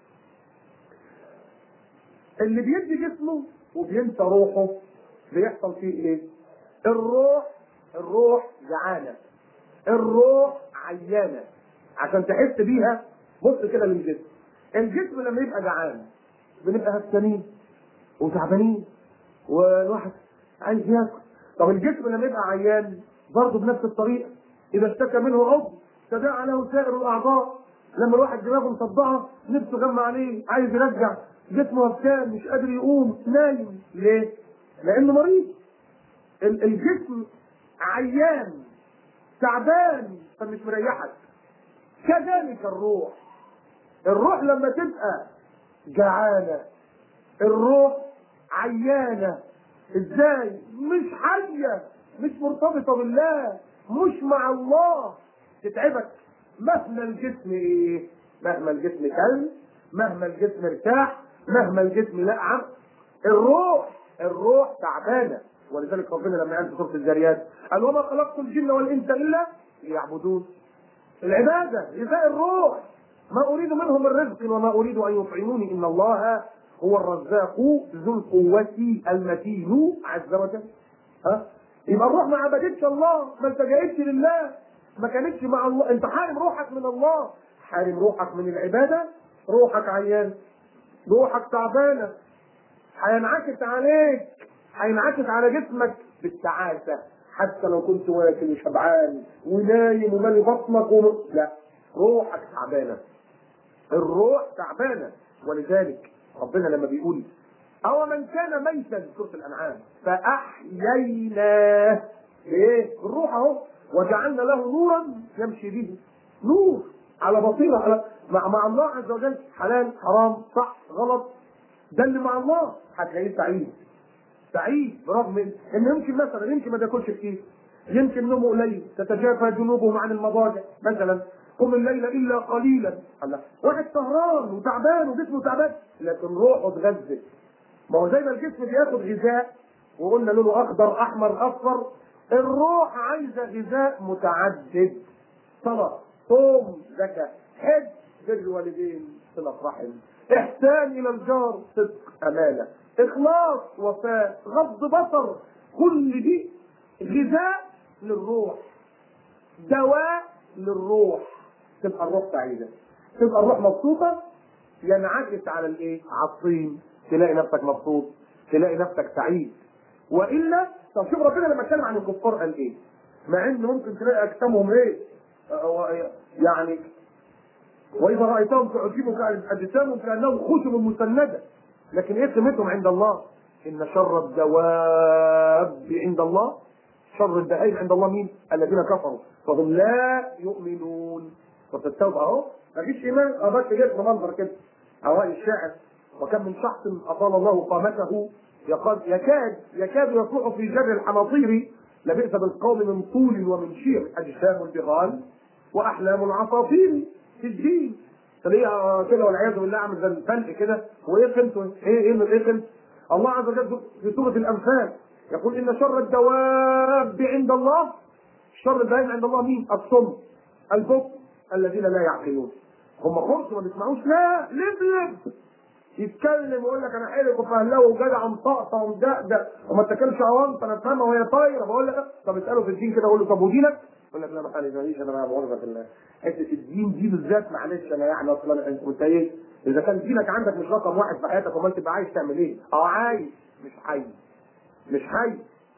اللي بيدي جسمه وبينسى روحه بيحصل فيه ايه؟ الروح الروح جعانه، الروح عيانه. عشان تحس بيها بص كده للجسم. الجسم لما يبقى جعان بنبقى هفتانين وتعبانين والواحد عايز ياكل. طب الجسم لما يبقى عيان برضه بنفس الطريقه، اذا اشتكى منه عضو تداعى له سائر الاعضاء. لما الواحد دماغه مصدعه، نفسه غمى عليه، عايز يرجع، جسمه هفتان، مش قادر يقوم، نايم. ليه؟ لانه مريض. الجسم عيان تعبان فمش مريحك. كذلك الروح، الروح لما تبقى جعانه، الروح عيانه، ازاي؟ مش حيه، مش مرتبطه بالله، مش مع الله، تتعبك مهما الجسم ايه؟ مهما الجسم كل، مهما الجسم ارتاح، مهما الجسم لقعم، الروح الروح تعبانه. ولذلك ربنا لما قال في سوره الذاريات قال وما خلقت الجن والانس الا ليعبدون. العباده غذاء الروح، ما اريد منهم من رزق وما اريد ان يطعموني ان الله هو الرزاق ذو القوه المتين عز وجل. ها؟ يبقى الروح ما عبدتش الله، ما التجأتش لله، ما كانتش مع الله، انت حارم روحك من الله، حارم روحك من العباده، روحك عيان، روحك تعبانه، هينعكس عليك، هينعكس على جسمك بالتعاسه، حتى لو كنت واكل وشبعان ونايم ومالي بطنك وم... لا، روحك تعبانه، الروح تعبانه. ولذلك ربنا لما بيقول أو من كان ميتا في سورة الأنعام فأحييناه، إيه؟ الروح أهو، وجعلنا له نورا يمشي به، نور على بصيرة على مع, مع الله عز وجل، حلال حرام صح غلط، ده اللي مع الله هتلاقيه سعيد، سعيد برغم إن يمكن مثلا يمكن ما بياكلش كتير، يمكن نومه قليل، تتجافى جنوبهم عن المضاجع مثلا، قم الليل الا قليلا، الله، واحد سهران وتعبان وجسمه تعبان لكن روحه اتغذت. ما هو زي ما الجسم بياخد غذاء وقلنا لونه اخضر احمر اصفر، الروح عايزه غذاء متعدد، صلاه، صوم، زكاه، حج، بر الوالدين، صله رحم، احسان الى الجار، صدق، امانه، اخلاص، وفاء، غض بصر، كل دي غذاء للروح، دواء للروح، تبقى الروح سعيده، تبقى الروح مبسوطه، ينعكس على الايه؟ على الطين، تلاقي نفسك مبسوط، تلاقي نفسك سعيد. والا طب شوف ربنا لما اتكلم عن الكفار قال ايه؟ مع ان ممكن تلاقي اجسامهم ايه؟ يعني واذا رايتهم تعجبك اجسامهم كانهم خشب مسنده، لكن ايه قيمتهم عند الله؟ ان شر الدواب عند الله، شر البهائم عند الله مين؟ الذين كفروا فهم لا يؤمنون. فالتوبه اهو مفيش ايمان، اه بس جسم منظر كده. اوائل الشاعر وكم من شخص اطال الله قامته يكاد يكاد يكاد يصلح في جر الحناطير، لبئس بالقوم من طول ومن شير، اجسام البغال واحلام العصافير في الدين. تلاقيها كده والعياذ بالله عامل زي الفلق كده، وايه قيمته؟ ايه ايه ايه قيمته؟ الله عز وجل في سوره الانفال يقول ان شر الدواب عند الله، شر الدواب عند الله مين؟ الصم، البكم، الذين لا يعقلون. هم خرص ما بيسمعوش، لا لبلب يتكلم ويقول لك انا حلق وفهلوه وجدع مطقطع ومدقدق وما اتكلمش اوانطه انا افهمها وهي طايره. بقول لك طب اساله في الدين كده، اقول له طب ودينك؟ يقول لك لا ما ماليش انا بقى بغرفه الله، حته الدين دي بالذات معلش انا يعني اصلا انت ايه؟ اذا كان دينك عندك مش رقم واحد في حياتك امال تبقى عايز تعمل ايه؟ اه عايز، مش حي، مش حي.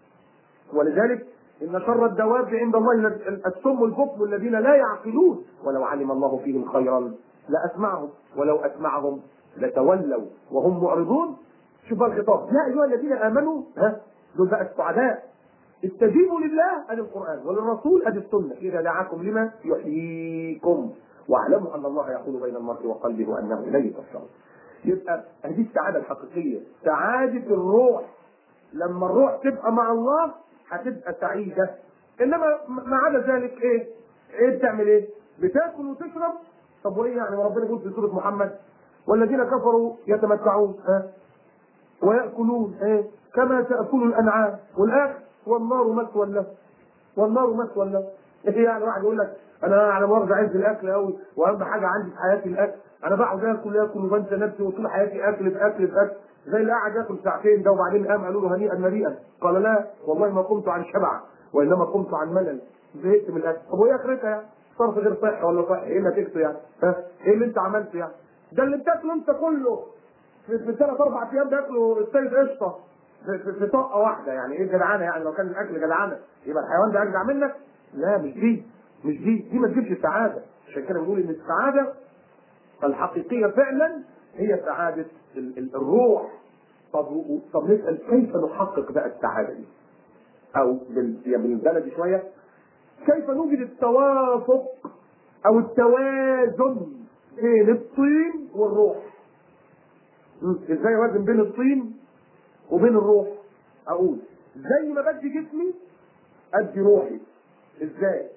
ولذلك ان شر الدواب عند الله السم البكم الذين لا يعقلون، ولو علم الله فيهم خيرا لاسمعهم ولو اسمعهم لتولوا وهم معرضون. شوف الخطاب، يا ايها الذين امنوا، ها دول بقى السعداء، استجيبوا لله ادي القران وللرسول ادي السنه اذا دعاكم لما يحييكم واعلموا ان الله يحول بين المرء وقلبه وانه اليه تحشرون. يبقى هذه السعاده الحقيقيه، سعاده الروح. لما الروح تبقى مع الله هتبقى سعيده، انما ما عدا ذلك ايه؟ ايه بتعمل ايه؟ بتاكل وتشرب. طب وايه يعني؟ ربنا يقول في سوره محمد والذين كفروا يتمتعون ها ويأكلون ايه كما تأكل الأنعام والآخر والنار مثوى له، والنار مثوى له. ايه يعني واحد يقول لك انا على مؤاخذة عايز الاكل قوي واهم حاجه عندي في حياتي الاكل، انا بقعد اكل اكل وبنسى نفسي وطول حياتي اكل في اكل في اكل، زي اللي قاعد ياكل ساعتين ده وبعدين قام قالوا له هنيئا مريئا قال لا والله ما قمت عن شبع وانما قمت عن ملل، زهقت من الاكل. طب وايه اخرتها يعني؟ صرف غير صحي ولا صحي؟ ايه نتيجته يعني؟ ها ايه اللي انت عملته يعني؟ ده اللي بتاكله انت كله في ثلاث اربع ايام بياكلوا السيد قشطه في, في, في طاقه واحده، يعني ايه جدعانه؟ يعني لو كان الاكل جدعانه يبقى الحيوان ده اجدع منك؟ لا مش دي، مش دي، دي ما تجيبش سعاده. عشان كده بنقول ان السعاده الحقيقيه فعلا هي سعاده ال ال الروح. طب طب نسال كيف نحقق بقى السعاده دي؟ او بالبلدي شويه، كيف نوجد التوافق او التوازن بين الطين والروح؟ ازاي اوازن بين الطين وبين الروح؟ اقول زي ما بدي جسمي ادي روحي. ازاي؟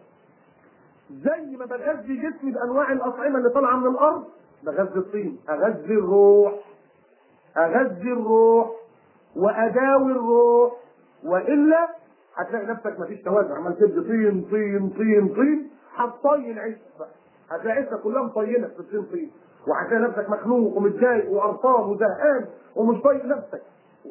زي ما بغذي جسمي بانواع الاطعمه اللي طالعه من الارض بغذي الطين، اغذي الروح، اغذي الروح واداوي الروح، والا هتلاقي نفسك مفيش توازن، عمال تدي طين طين طين طين، هتطين عيشتك بقى، هتلاقي عيشتك كلها مطينه في الطين طين، وهتلاقي نفسك مخنوق ومتضايق وقرفان وزهقان ومش طايق نفسك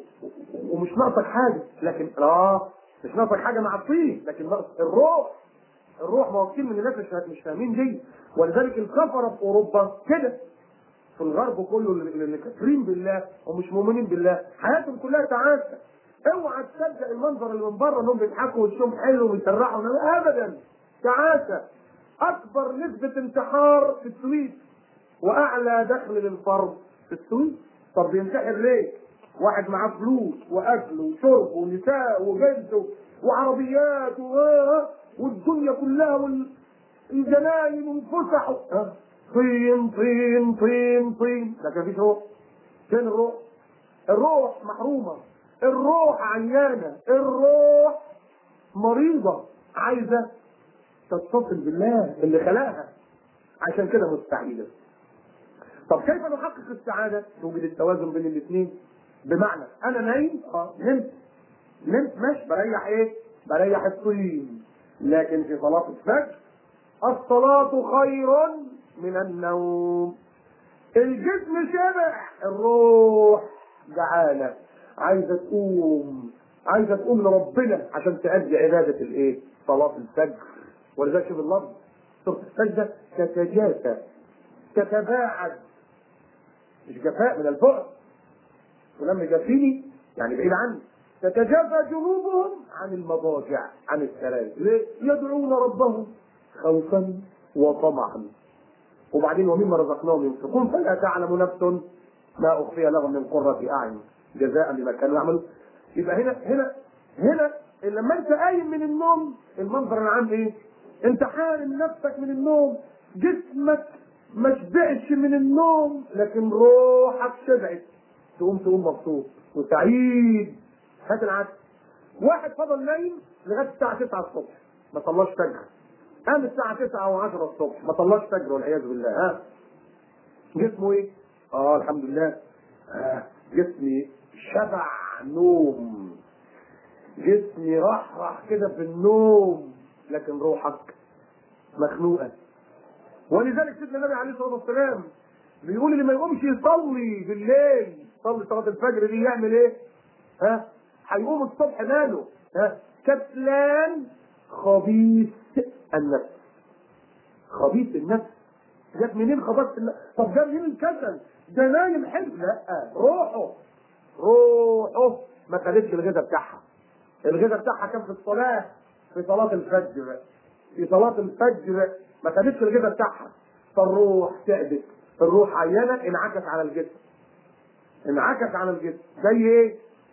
ومش ناقصك حاجه، لكن اه مش ناقصك حاجه مع الطين، لكن ناقص الروح. الروح ما هو كتير من الناس مش فاهمين دي، ولذلك الكفره في اوروبا كده، في الغرب كله اللي كافرين بالله ومش مؤمنين بالله حياتهم كلها تعاسه. اوعى تصدق المنظر اللي من بره انهم بيضحكوا وشهم حلو ويسرحوا، ابدا، تعاسه. اكبر نسبه انتحار في السويد واعلى دخل للفرد في السويد. طب بينتحر ليه؟ واحد معاه فلوس واكل وشرب ونساء وبنت وعربيات و... والدنيا كلها والجناين والفسح، طين طين طين طين، لكن مفيش روح. فين الروح؟ الروح محرومه، الروح عيانه، الروح مريضه، عايزه تتصل بالله اللي خلقها، عشان كده مستحيله. طب كيف نحقق السعاده؟ توجد التوازن بين الاثنين. بمعنى انا نايم، اه نمت نمت ماشي، بريح ايه؟ بريح الطين، لكن في صلاه الفجر الصلاه خير من النوم. الجسم شبع، الروح جعانه، عايزه تقوم، عايزه تقوم لربنا عشان تأدي عباده الايه؟ صلاه الفجر. ولذلك شوف اللفظ سوره السجده، تتجافى، تتباعد، مش جفاء من البعد، ولما جافيني يعني بعيد عني. تتجافى جنوبهم عن المضاجع، عن السراير، ليه؟ يدعون ربهم خوفا وطمعا. وبعدين ومما رزقناهم ينفقون فلا تعلم نفس ما اخفي لهم من قرة اعين جزاء بما كانوا يعملون. يبقى هنا هنا هنا لما انت قايم من النوم المنظر العام ايه؟ انت حارم نفسك من النوم، جسمك ما شبعش من النوم لكن روحك شبعت، تقوم تقوم مبسوط وسعيد. هات العكس، واحد فضل نايم لغايه الساعه تسعة الصبح ما صلاش فجر، قام الساعه تسعة او عشرة الصبح ما صلاش فجر والعياذ بالله، ها جسمه ايه؟ اه الحمد لله، آه جسمي شبع نوم، جسمي رحرح كده في النوم، لكن روحك مخنوقه. ولذلك سيدنا النبي عليه الصلاه والسلام بيقول اللي ما يقومش يصلي بالليل، يصلي صلاه الفجر دي، يعمل ايه؟ ها؟ هيقوم الصبح ماله؟ ها؟ كسلان خبيث النفس. خبيث النفس جت منين خبيث النفس؟ طب جاب منين الكسل؟ ده نايم حلو، لا، روحه روحه ما خدتش الغذاء بتاعها. الغذاء بتاعها كان في الصلاه، في صلاه الفجر، في صلاه الفجر ما خدتش الغذاء بتاعها، فالروح تعبت، الروح عيانه، انعكس على الجسم، انعكس على الجسم. زي ايه؟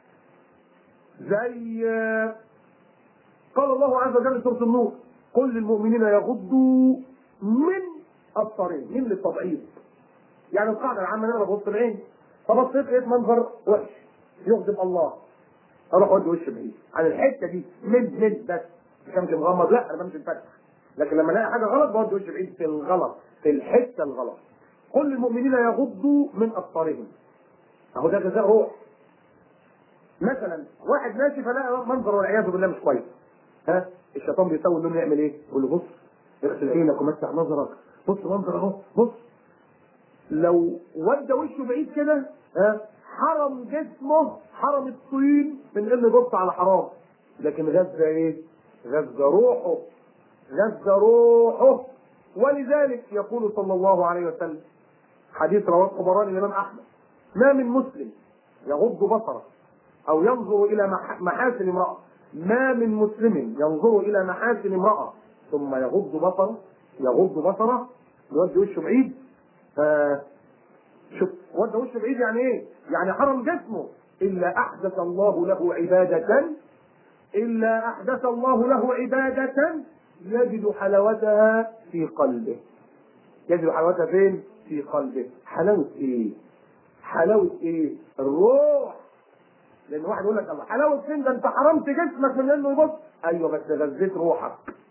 زي قال الله عز وجل في سوره النور: قل للمؤمنين يغضوا من ابصارهم، من للتضعيف، يعني القاعده العامه ان انا ببص العين، فبصيت لقيت منظر وحش يغضب الله، اروح اودي وشي بعيد عن الحته دي، من من بس مش همشي مغمض، لا انا بمشي مفتح، لكن لما الاقي حاجه غلط بودي وشي بعيد في الغلط، في الحته الغلط. قل للمؤمنين يغضوا من ابصارهم، اهو ده جزاء روح. مثلا واحد ماشي فلاقى منظر والعياذ بالله مش كويس، ها الشيطان بيسوي انه يعمل ايه؟ يقول له بص اغسل عينك ومسح نظرك، بص منظر اهو، بص. لو ودى وشه بعيد كده، ها حرم جسمه، حرم الطين من انه يبص على حرام، لكن غذى ايه؟ غذى روحه، غذى روحه. ولذلك يقول صلى الله عليه وسلم، حديث رواه الطبراني الامام احمد: ما من مسلم يغض بصره او ينظر الى محاسن امراه، ما من مسلم ينظر الى محاسن امراه ثم يغض بصره، يغض بصره يودي وشه بعيد. آه شوف ودي وشه بعيد يعني ايه؟ يعني حرم جسمه، الا احدث الله له عباده، الا احدث الله له عباده يجد حلاوتها في قلبه. يجد حلاوتها فين؟ في قلبه. حلاوه ايه؟ حلاوه ايه؟ الروح. لان واحد يقول لك الله حلاوه فين ده انت حرمت جسمك من انه يبص. ايوه بس غذيت روحك،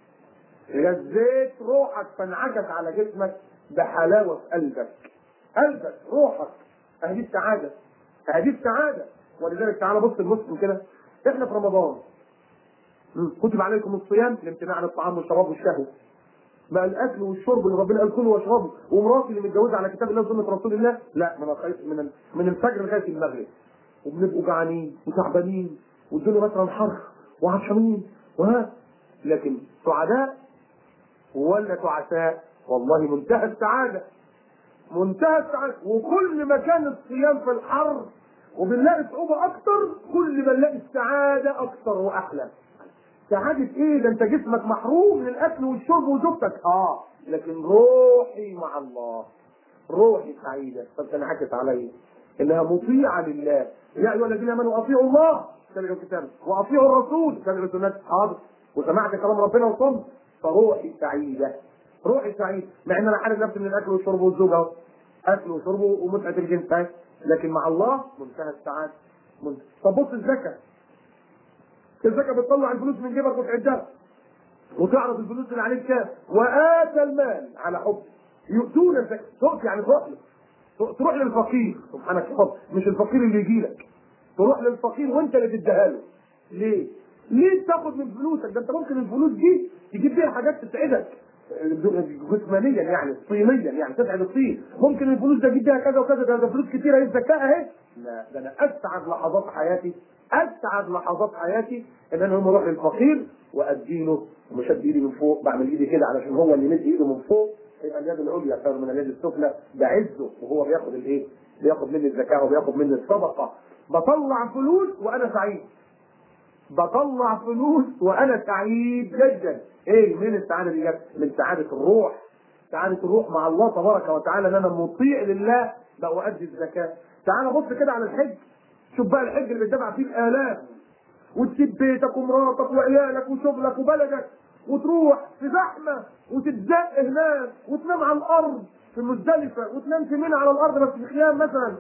غذيت روحك فانعكس على جسمك بحلاوه قلبك، قلبك روحك. اهدي السعاده، اهدي السعاده. ولذلك تعالى بص المسلم كده، احنا في رمضان كتب عليكم الصيام لامتناع عن الطعام والشراب والشهوه. بقى الاكل والشرب اللي ربنا قال كلوا واشربوا، ومراتي اللي متجوزه على كتاب الله وسنه رسول الله، لا من الخيط من من الفجر لغايه المغرب، وبنبقوا جعانين وتعبانين والدنيا مثلا حر وعطشانين وها، لكن سعداء ولا تعساء؟ والله منتهى السعاده، منتهى السعاده. وكل ما كان الصيام في الحر وبنلاقي صعوبه اكتر، كل ما نلاقي السعاده اكتر واحلى. سعادة ايه؟ ده انت جسمك محروم من الاكل والشرب وزوجتك، اه لكن روحي مع الله، روحي سعيدة. فبتنعكس علي انها مطيعة لله. يا ايها الذين امنوا اطيعوا الله سمعوا كتابه واطيعوا الرسول سمعوا سنته، حاضر وسمعت كلام ربنا وصمت، فروحي سعيدة، روحي سعيدة. مع ان انا حارم نفسي من الاكل والشرب والزوج اهو، اكل وشرب ومتعة الجنس، لكن مع الله منتهى السعادة. منتهى. طب بص الزكاة، الزكاة بتطلع الفلوس من جيبك وتعدها وتعرف الفلوس اللي عليك كام. وآتى المال على حب يؤتون الزكاة، تؤتي يعني تروح له، تروح للفقير سبحانك يا رب، مش الفقير اللي يجي لك، تروح للفقير وانت اللي تديها له. ليه؟ ليه تاخد من فلوسك؟ ده انت ممكن الفلوس دي تجيب بيها حاجات تسعدك جسمانيا يعني صينيا، يعني تسعد الصين. ممكن الفلوس ده تجيب بيها كذا وكذا، ده, ده فلوس كتيره، ايه الزكاه اهي. لا ده انا اسعد لحظات حياتي، اسعد لحظات حياتي ان انا هم اروح للفقير وادي له، ومش ادي ايدي من فوق، بعمل ايدي كده علشان هو اللي مد ايده من فوق، يبقى اليد العليا خير من اليد السفلى، بعزه وهو بياخد الايه؟ بياخد مني الزكاه وبياخد مني الصدقه. بطلع فلوس وانا سعيد، بطلع فلوس وانا سعيد جدا. ايه من السعاده دي؟ من سعاده الروح، سعاده الروح مع الله تبارك وتعالى، ان انا مطيع لله بأؤدي الزكاه. تعال بص كده على الحج، شوف بقى الحج اللي بتدفع فيه الالاف، وتسيب بيتك ومراتك وعيالك وشغلك وبلدك وتروح في زحمه وتتزق هناك وتنام على الارض في مزدلفه، وتنام في منى على الارض بس في خيام مثلا،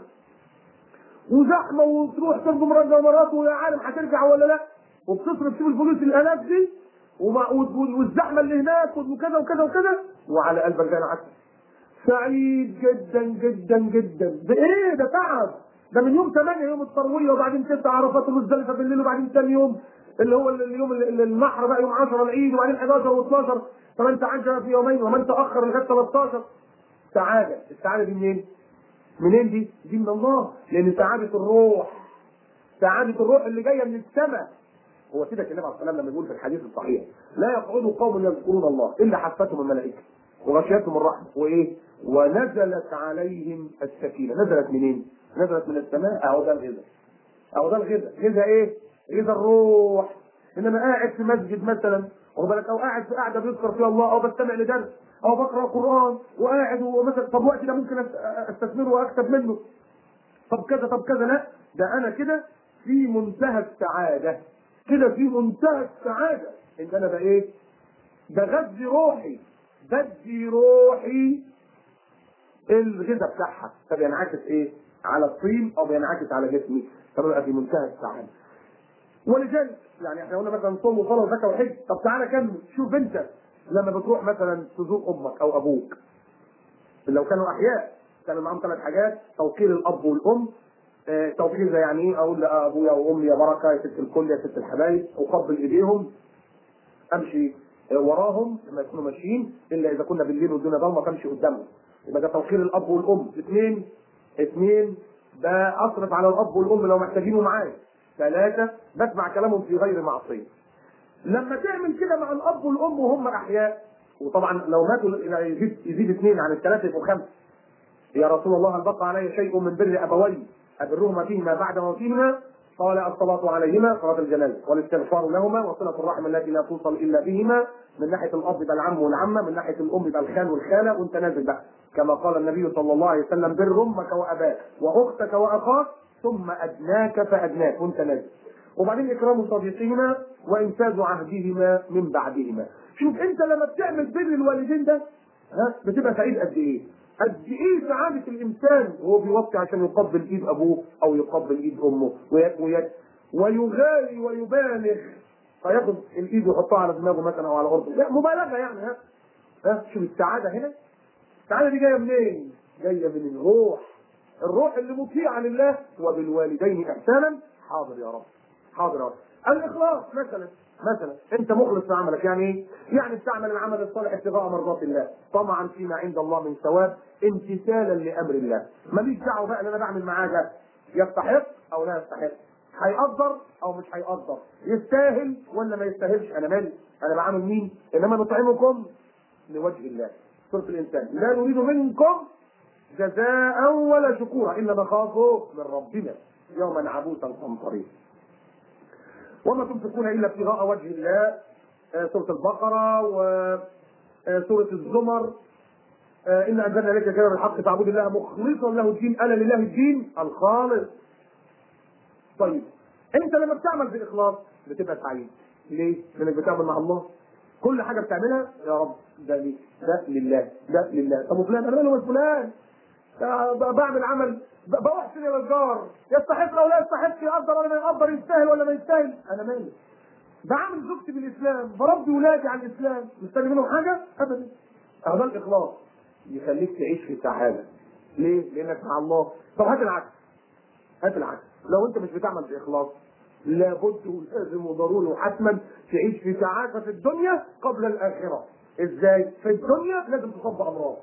وزحمه، وتروح ترجم رجل مراته ويا عالم هترجع ولا لا، وبتصرف شوف الفلوس الالاف دي والزحمه اللي هناك وكذا وكذا وكذا، وعلى قلبك ده العسل، سعيد جدا جدا جدا. ده ايه ده؟ تعب. ده من يوم ثمانية يوم الترويه، وبعدين تسع عرفات ومزدلفه بالليل، وبعدين ثاني يوم اللي هو اليوم النحر بقى يوم عشرة العيد، وبعدين حداشر و12، فمن تعجل في يومين ومن تاخر لغايه ثلاثة عشر. سعاده. السعاده دي منين؟ منين دي؟ دي من الله، لان سعاده الروح، سعاده الروح اللي جايه من السماء. هو كده النبي عليه الصلاه والسلام لما يقول في الحديث الصحيح: لا يقعد قوم يذكرون الله الا حفتهم الملائكه وغشيتهم الرحمه وايه؟ ونزلت عليهم السكينه. نزلت منين؟ نزلت من السماء. اهو ده الغذاء، اهو ده الغذاء. غذاء ايه؟ غذاء الروح. انما قاعد في مسجد مثلا، واخد بالك، او قاعد في قاعده بيذكر فيها الله، او بستمع لدرس، او بقرا قران وقاعد ومثلا، طب وقتي ده ممكن استثمره واكسب منه، طب كذا طب كذا، لا ده انا كده في منتهى السعاده، كده في منتهى السعاده ان انا بقى ايه؟ بغذي روحي، بدي روحي الغذاء بتاعها، فبينعكس ايه؟ على الطين او بينعكس على جسمي، فببقى في منتهى السعاده. ولذلك يعني احنا قلنا مثلا صوم وصلاه وزكاه وحج. طب تعالى كمل، شوف انت لما بتروح مثلا تزور امك او ابوك، لو كانوا احياء كانوا معاهم ثلاث حاجات: توقير الاب والام. اه توقير ده يعني ايه؟ اقول لابويا وامي يا بركه، يا ست الكل، يا ست الحبايب، اقبل ايديهم، امشي وراهم لما يكونوا ماشيين، الا اذا كنا بالليل والدنيا ضلمه فامشي قدامهم. يبقى ده توقير الاب والام. اثنين اثنين بأصرف على الاب والام لو محتاجينه معايا. ثلاثه بسمع كلامهم في غير معصيه. لما تعمل كده مع الاب والام وهم احياء، وطبعا لو ماتوا يزيد يزيد اثنين عن الثلاثه يبقوا خمسه. يا رسول الله هل بقى علي شيء من بر ابوي ابرهما فيهما بعد موتهما؟ قال الصلاة عليهما صلاة الجنازة، والاستغفار لهما، وصلة الرحم التي لا توصل إلا بهما. من ناحية الأب يبقى العم والعمة، من ناحية الأم يبقى الخال والخالة، وأنت نازل بقى كما قال النبي صلى الله عليه وسلم: بر أمك وأباك وأختك وأخاك ثم أدناك فأدناك، وأنت نازل. وبعدين إكرام صديقهما وإنفاذ عهدهما من بعدهما. شوف أنت لما بتعمل بر الوالدين ده، ها بتبقى سعيد قد إيه؟ قد ايه سعاده الانسان وهو بيوصي عشان يقبل ايد ابوه او يقبل ايد امه، ويغالي ويبالغ فياخد الايد ويحطها على دماغه مثلا او على عرضه، لا مبالغه يعني. ها ها شوف السعاده هنا، السعاده دي جايه منين؟ جايه من الروح، الروح اللي مطيعه لله. وبالوالدين احسانا، حاضر يا رب، حاضر يا رب. الاخلاص مثلا، مثلا انت مخلص في عملك، يعني ايه؟ يعني بتعمل العمل الصالح ابتغاء مرضات الله، طمعا فيما عند الله من ثواب، امتثالا لامر الله. ماليش دعوه بقى ان انا بعمل معاه ده يستحق او لا يستحق، هيقدر او مش هيقدر، يستاهل ولا ما يستاهلش، انا مالي، انا بعمل مين؟ انما نطعمكم لوجه الله. سورة الانسان، لا نريد منكم جزاء ولا شكورا الا نخاف من ربنا يوما عبوسا قمطريرا. وما تنفقون الا ابتغاء وجه الله. آه سورة البقرة وسورة الزمر. آه إن أنزلنا إليك كتابا بالحق فاعبد الله مخلصا له الدين، ألا لله الدين الخالص. طيب أنت لما بتعمل بإخلاص بتبقى سعيد. ليه؟ لأنك بتعمل مع الله. كل حاجة بتعملها يا رب ده ليه؟ ده لله، ده لله. طب وفلان أنا مالي فلان؟ بعمل عمل بوحسن إلى الجار، يستحق أو لا يستحق، يقدر ولا ما يقدر، يستاهل ولا ما يستاهل، أنا مالي. بعمل زوجتي بالإسلام، بربي ولادي على الإسلام، مستني منهم حاجة؟ أبدا. هذا الإخلاص يخليك تعيش في سعادة. ليه؟ لأنك مع الله. طب هات العكس، هات العكس. لو أنت مش بتعمل بإخلاص لابد ولازم وضروري وحتما تعيش في سعادة في الدنيا قبل الآخرة. إزاي؟ في الدنيا لازم تصاب بأمراض.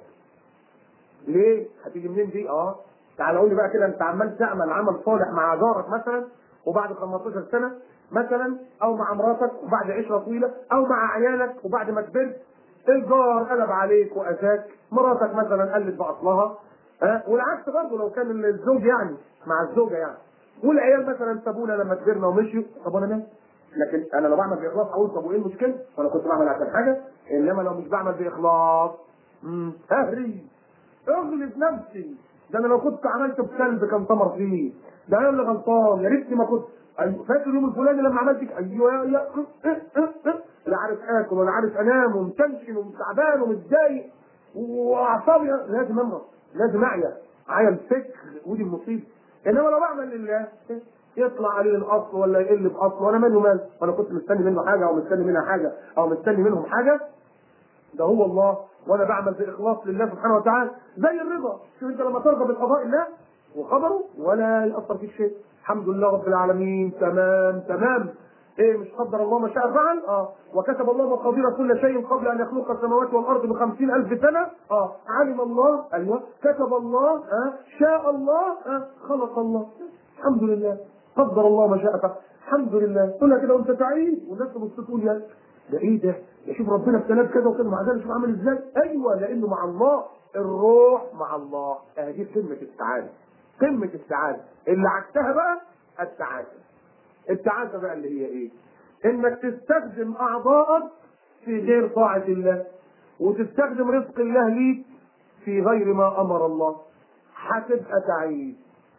ليه؟ هتيجي منين دي؟ اه تعال قول لي بقى كده، انت عمال تعمل عمل صالح مع جارك مثلا وبعد خمستاشر سنه مثلا، او مع مراتك وبعد عشره طويله، او مع عيالك وبعد ما كبرت الجار قلب عليك واذاك، مراتك مثلا قلت باصلها، ها أه؟ والعكس برضه لو كان الزوج يعني مع الزوجه يعني، والعيال مثلا سابونا لما كبرنا ومشيوا، طب انا مالي؟ لكن انا لو بعمل باخلاص اقول طب وايه المشكله؟ وانا كنت بعمل عشان حاجه، انما لو مش بعمل باخلاص امم اهري اغلب نفسي، ده انا لو كنت عملت بكلب كان ثمر فيه، ده انا اللي غلطان، يا ريتني ما كنت. أيوة فاكر اليوم الفلاني لما عملت كده؟ ايوه يا يا لا عارف اكل ولا عارف انام ومتنشن وتعبان ومتضايق واعصابي لازم امرض، لازم اعيا عيا الفكر، ودي المصيبه. انما لو بعمل لله يطلع عليه الاصل ولا يقل باصل، وانا مالي ومال، وانا كنت مستني منه حاجه او مستني منها حاجه او مستني منهم حاجه، ده هو الله وانا بعمل باخلاص لله سبحانه وتعالى. زي الرضا، شوف انت لما ترضى بقضاء الله وقدره ولا ياثر فيك شيء، الحمد لله رب العالمين، تمام تمام. ايه مش قدر الله ما شاء فعل؟ اه وكتب الله مقادير كل شيء قبل ان يخلق السماوات والارض بخمسين الف سنه. اه علم الله، ايوه كتب الله، اه شاء الله، اه خلق الله، الحمد لله قدر الله ما شاء فعل، الحمد لله. تقولها كده وانت سعيد والناس تبص تقول يا ده ايه ده؟ يشوف ربنا ابتلاه كذا وكذا مع ذلك شوف عامل ازاي؟ ايوه لانه مع الله، الروح مع الله. اهي قمه السعاده، قمه السعاده. اللي عكسها بقى التعاسه. التعاسه بقى اللي هي ايه؟ انك تستخدم اعضائك في غير طاعه الله، وتستخدم رزق الله ليك في غير ما امر الله. هتبقى تعيس،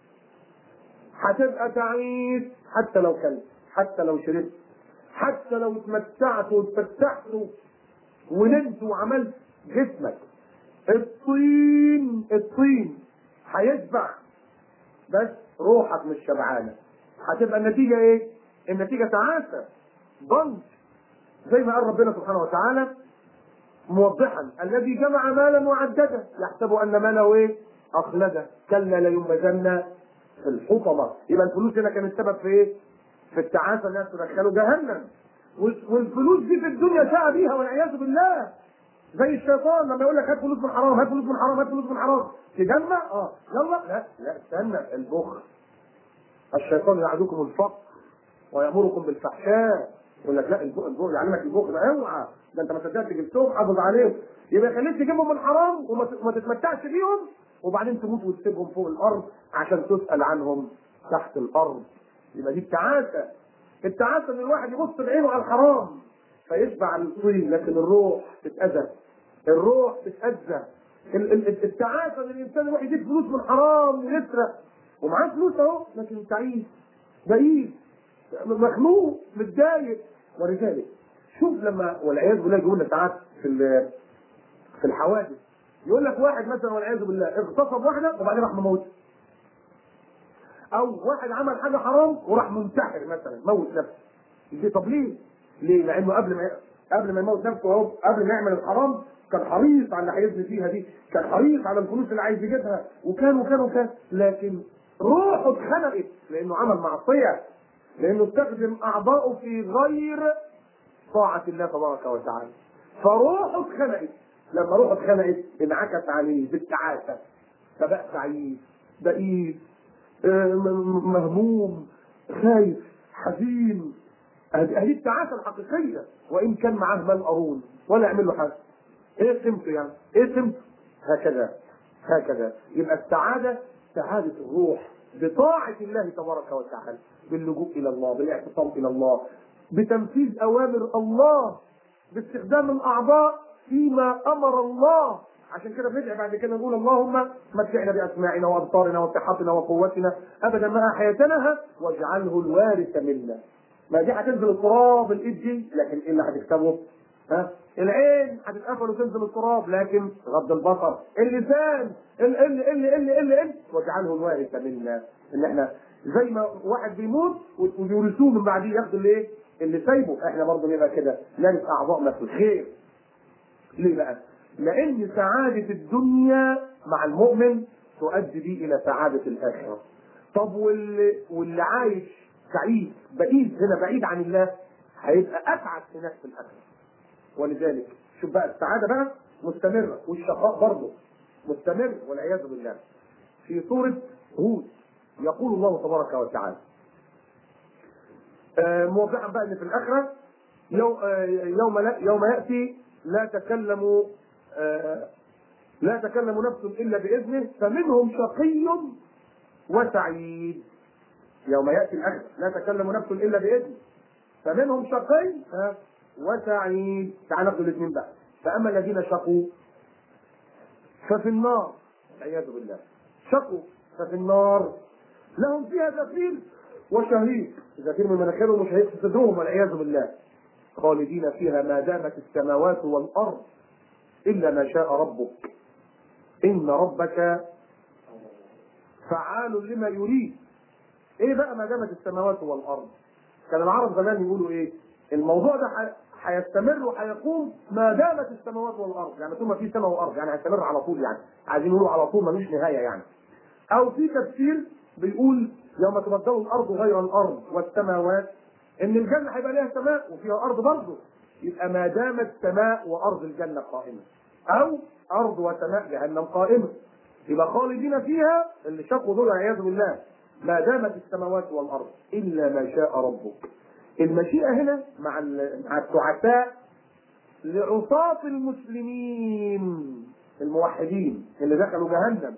هتبقى تعيس حتى لو كلت، حتى لو شربت، حتى لو اتمتعت واتفتحت ونمت وعملت، جسمك الطين الطين هيشبع بس روحك مش شبعانه. هتبقى النتيجه ايه؟ النتيجه تعاسه، ضنك. زي ما قال ربنا سبحانه وتعالى موضحا: الذي جمع مالا وعدده يحسب ان ماله ايه؟ اخلده، كلا لينبذن في الحطمه. يبقى الفلوس هنا كانت السبب في ايه؟ في التعاسه، الناس تدخلوا جهنم. والفلوس دي في الدنيا ساء بيها والعياذ بالله. زي الشيطان لما يقول لك هات فلوس من حرام، هات فلوس من حرام، هات فلوس من حرام، تجمع اه يلا لا لا استنى، البخل. الشيطان يعدكم الفقر ويامركم بالفحشاء، يقول لك لا البخل، البخل يعلمك البخل، اوعى ده انت ما صدقت جبتهم حافظ عليهم، يبقى يخليك تجيبهم من حرام وما تتمتعش بيهم وبعدين تموت وتسيبهم فوق الارض عشان تسال عنهم تحت الارض. يبقى دي التعاسه. التعاسه ان الواحد يبص بعينه على الحرام فيشبع الطين، لكن الروح تتاذى، الروح تتاذى. التعاسه ان الانسان يروح يجيب فلوس من حرام ويسرق ومعاه فلوس اهو لكن تعيس بعيد مخنوق متضايق. ولذلك شوف لما والعياذ بالله يقول لك ساعات في في الحوادث، يقول لك واحد مثلا والعياذ بالله اغتصب واحده وبعدين راح مموتها، او واحد عمل حاجه حرام وراح منتحر مثلا، موت نفسه. دي طب ليه؟ ليه؟ لانه قبل ما قبل ما يموت نفسه اهو، قبل ما يعمل الحرام كان حريص على اللي هيزني فيها دي، كان حريص على الفلوس اللي عايز يجيبها، وكان وكان وكان، لكن روحه اتخنقت لانه عمل معصيه، لانه استخدم اعضائه في غير طاعه الله تبارك وتعالى. فروحه اتخنقت، لما روحه اتخنقت انعكس عليه بالتعاسه، فبقى سعيد، بئيس، مهموم، خايف، حزين. هذه التعاسه الحقيقيه، وان كان معاه مال قارون ولا يعمل له حاجه. ايه قيمته يعني؟ ايه قيمته؟ هكذا هكذا يبقى السعاده سعاده الروح بطاعه الله تبارك وتعالى، باللجوء الى الله، بالاعتصام الى الله، بتنفيذ اوامر الله، باستخدام الاعضاء فيما امر الله. عشان كده بندعي بعد كده نقول اللهم متعنا باسماعنا وابصارنا وصحتنا وقوتنا ابدا ما احييتنا واجعله الوارث منا. ما دي هتنزل التراب الايد دي، لكن ايه اللي هتكسبه؟ ها؟ العين هتتقفل وتنزل التراب، لكن غض البصر، اللسان ال ال ال ال ال ال واجعله الوارث منا. ان احنا زي ما واحد بيموت ويورثوه من بعديه ياخدوا الايه؟ اللي سايبه، احنا برضه نبقى كده نرث اعضائنا في الخير. ليه بقى؟ لان سعاده الدنيا مع المؤمن تؤدي بيه الى سعاده الاخره. طب واللي واللي عايش سعيد بعيد هنا بعيد عن الله هيبقى اسعد هناك في الاخره. ولذلك شوف بقى السعاده بقى مستمره، والشقاء برضه مستمر والعياذ بالله. في سوره هود يقول الله تبارك وتعالى آه موضحا بقى ان في الاخره يوم, آه يوم, لا يوم ياتي لا تكلم آه لا تكلم نفس الا باذنه فمنهم شقي وسعيد. يوم ياتي الاخره لا تكلم نفس الا باذنه فمنهم شقي آه وسعيد. تعال ناخد الاثنين بقى. فاما الذين شقوا ففي النار والعياذ بالله. شقوا ففي النار لهم فيها زفير وشهيق، زفير من مناخيرهم وشهيق في صدرهم والعياذ بالله، خالدين فيها ما دامت السماوات والارض الا ما شاء ربك ان ربك فعال لما يريد. ايه بقى ما دامت السماوات والارض؟ كان العرب زمان يقولوا ايه؟ الموضوع ده هيستمر وهيقوم ما دامت السماوات والارض، يعني ثم في سماء وارض، يعني هيستمر على طول، يعني عايزين يقولوا على طول ملوش نهايه يعني. او في تفسير بيقول يوم تبدل الارض غير الارض والسماوات، ان الجنه هيبقى ليها سماء وفيها ارض برضه، يبقى ما دامت سماء وارض الجنه قائمه، او ارض وسماء جهنم قائمه، يبقى خالدين فيها اللي شقوا دول والعياذ بالله ما دامت السماوات والارض الا ما شاء ربك. المشيئه هنا مع مع التعساء لعصاة المسلمين الموحدين اللي دخلوا جهنم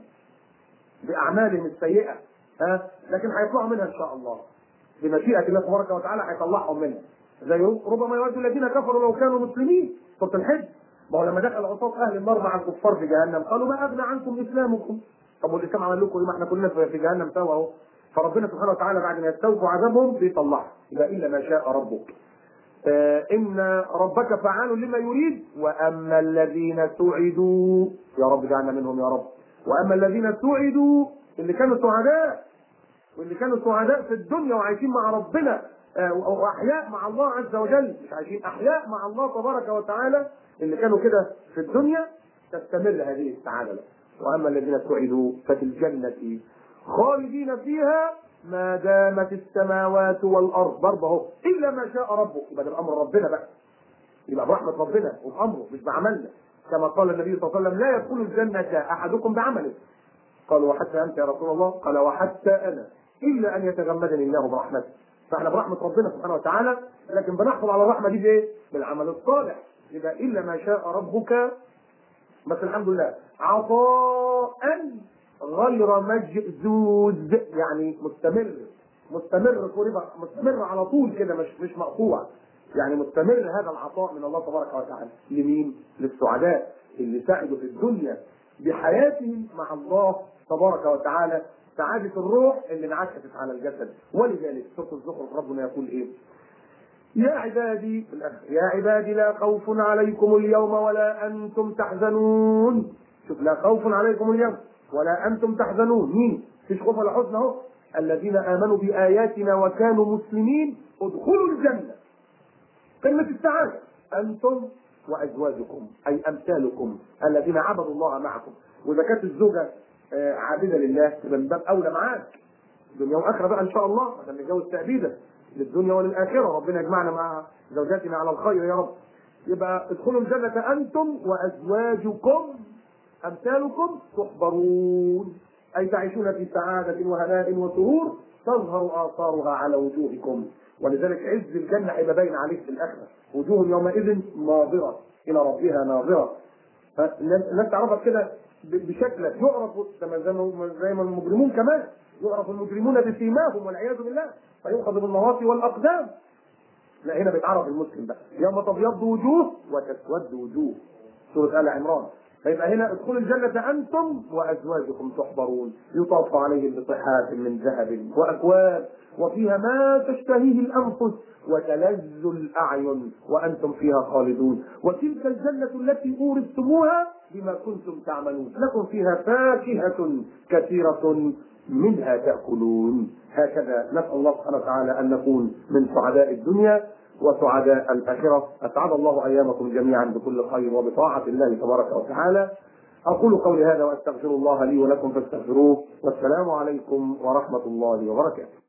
باعمالهم السيئه، ها، لكن هيطلعوا منها ان شاء الله بمشيئه الله تبارك وتعالى، هيطلعهم منها. زي ربما يود الذين كفروا لو كانوا مسلمين، سوره الحج. ما هو لما دخل عصاة اهل النار مع الكفار في جهنم قالوا ما اغنى عنكم اسلامكم. طب والاسلام عمل لكم ايه؟ ما احنا كلنا في جهنم سوا اهو. فربنا سبحانه وتعالى بعد ما يستوفوا عذابهم بيطلعهم، يبقى الا ما شاء ربك. آه ان ربك فعال لما يريد. واما الذين سعدوا، يا رب جعلنا منهم يا رب. واما الذين سعدوا اللي كانوا سعداء، واللي كانوا سعداء في الدنيا وعايشين مع ربنا آه واحياء مع الله عز وجل، مش عايشين احياء مع الله تبارك وتعالى، اللي كانوا كده في الدنيا تستمر هذه السعاده. واما الذين سعدوا ففي الجنه خالدين فيها ما دامت السماوات والارض، برضه اهو الا ما شاء ربك. يبقى ده بامر ربنا بقى، يبقى برحمه ربنا وبامره مش بعملنا، كما قال النبي صلى الله عليه وسلم لا يدخل الجنه احدكم بعمله. قالوا وحتى انت يا رسول الله؟ قال وحتى انا الا ان يتغمدني الله برحمته. فاحنا برحمه ربنا سبحانه وتعالى، لكن بنحصل على الرحمه دي بايه؟ بالعمل الصالح. يبقى الا ما شاء ربك، بس الحمد لله عطاء غير مجزوز، يعني مستمر مستمر مستمر على طول كده، مش مش مقطوع، يعني مستمر هذا العطاء من الله تبارك وتعالى. لمين؟ للسعداء اللي سعدوا في الدنيا بحياتهم مع الله تبارك وتعالى، سعادة الروح اللي انعكست على الجسد. ولذلك سورة الزخرف ربنا يقول ايه؟ يا عبادي يا عبادي لا خوف عليكم اليوم ولا انتم تحزنون. شوف، لا خوف عليكم اليوم ولا انتم تحزنون. مين؟ مفيش خوف ولا حزن اهو. الذين آمنوا بآياتنا وكانوا مسلمين ادخلوا الجنة. قمة السعادة أنتم وأزواجكم أي أمثالكم الذين عبدوا الله معكم. وإذا كانت الزوجة عابدة لله تبقى من باب أولى معاك دنيا وآخرة بقى إن شاء الله، عشان نتجوز تأبيدا للدنيا وللآخرة. ربنا يجمعنا مع زوجاتنا على الخير يا رب. يبقى ادخلوا الجنة أنتم وأزواجكم أمثالكم تحبرون، أي تعيشون في سعادة وهناء وسرور تظهر آثارها على وجوهكم. ولذلك عز الجنة هيبقى باين عليك في الآخرة، وجوه يومئذ ناظرة إلى ربها ناظرة. الناس تعرفها كده بشكل يعرف زي ما المجرمون كمان يعرف المجرمون بسيماهم والعياذ بالله فيؤخذ بالنواصي والأقدام. لا، هنا بيتعرف المسلم بقى يوم تبيض وجوه وتسود وجوه، سورة آل عمران. فيبقى هنا ادخلوا الجنة أنتم وأزواجكم تحبرون يطاف عليهم بصحاف من ذهب وأكواب وفيها ما تشتهيه الأنفس وتلذ الأعين وأنتم فيها خالدون. وتلك الجنة التي أورثتموها بما كنتم تعملون لكم فيها فاكهة كثيرة منها تأكلون. هكذا نسأل الله سبحانه وتعالى أن نكون من سعداء الدنيا وسعداء الآخرة. أسعد الله أيامكم جميعا بكل خير وبطاعة الله تبارك وتعالى. أقول قولي هذا وأستغفر الله لي ولكم فاستغفروه، والسلام عليكم ورحمة الله وبركاته.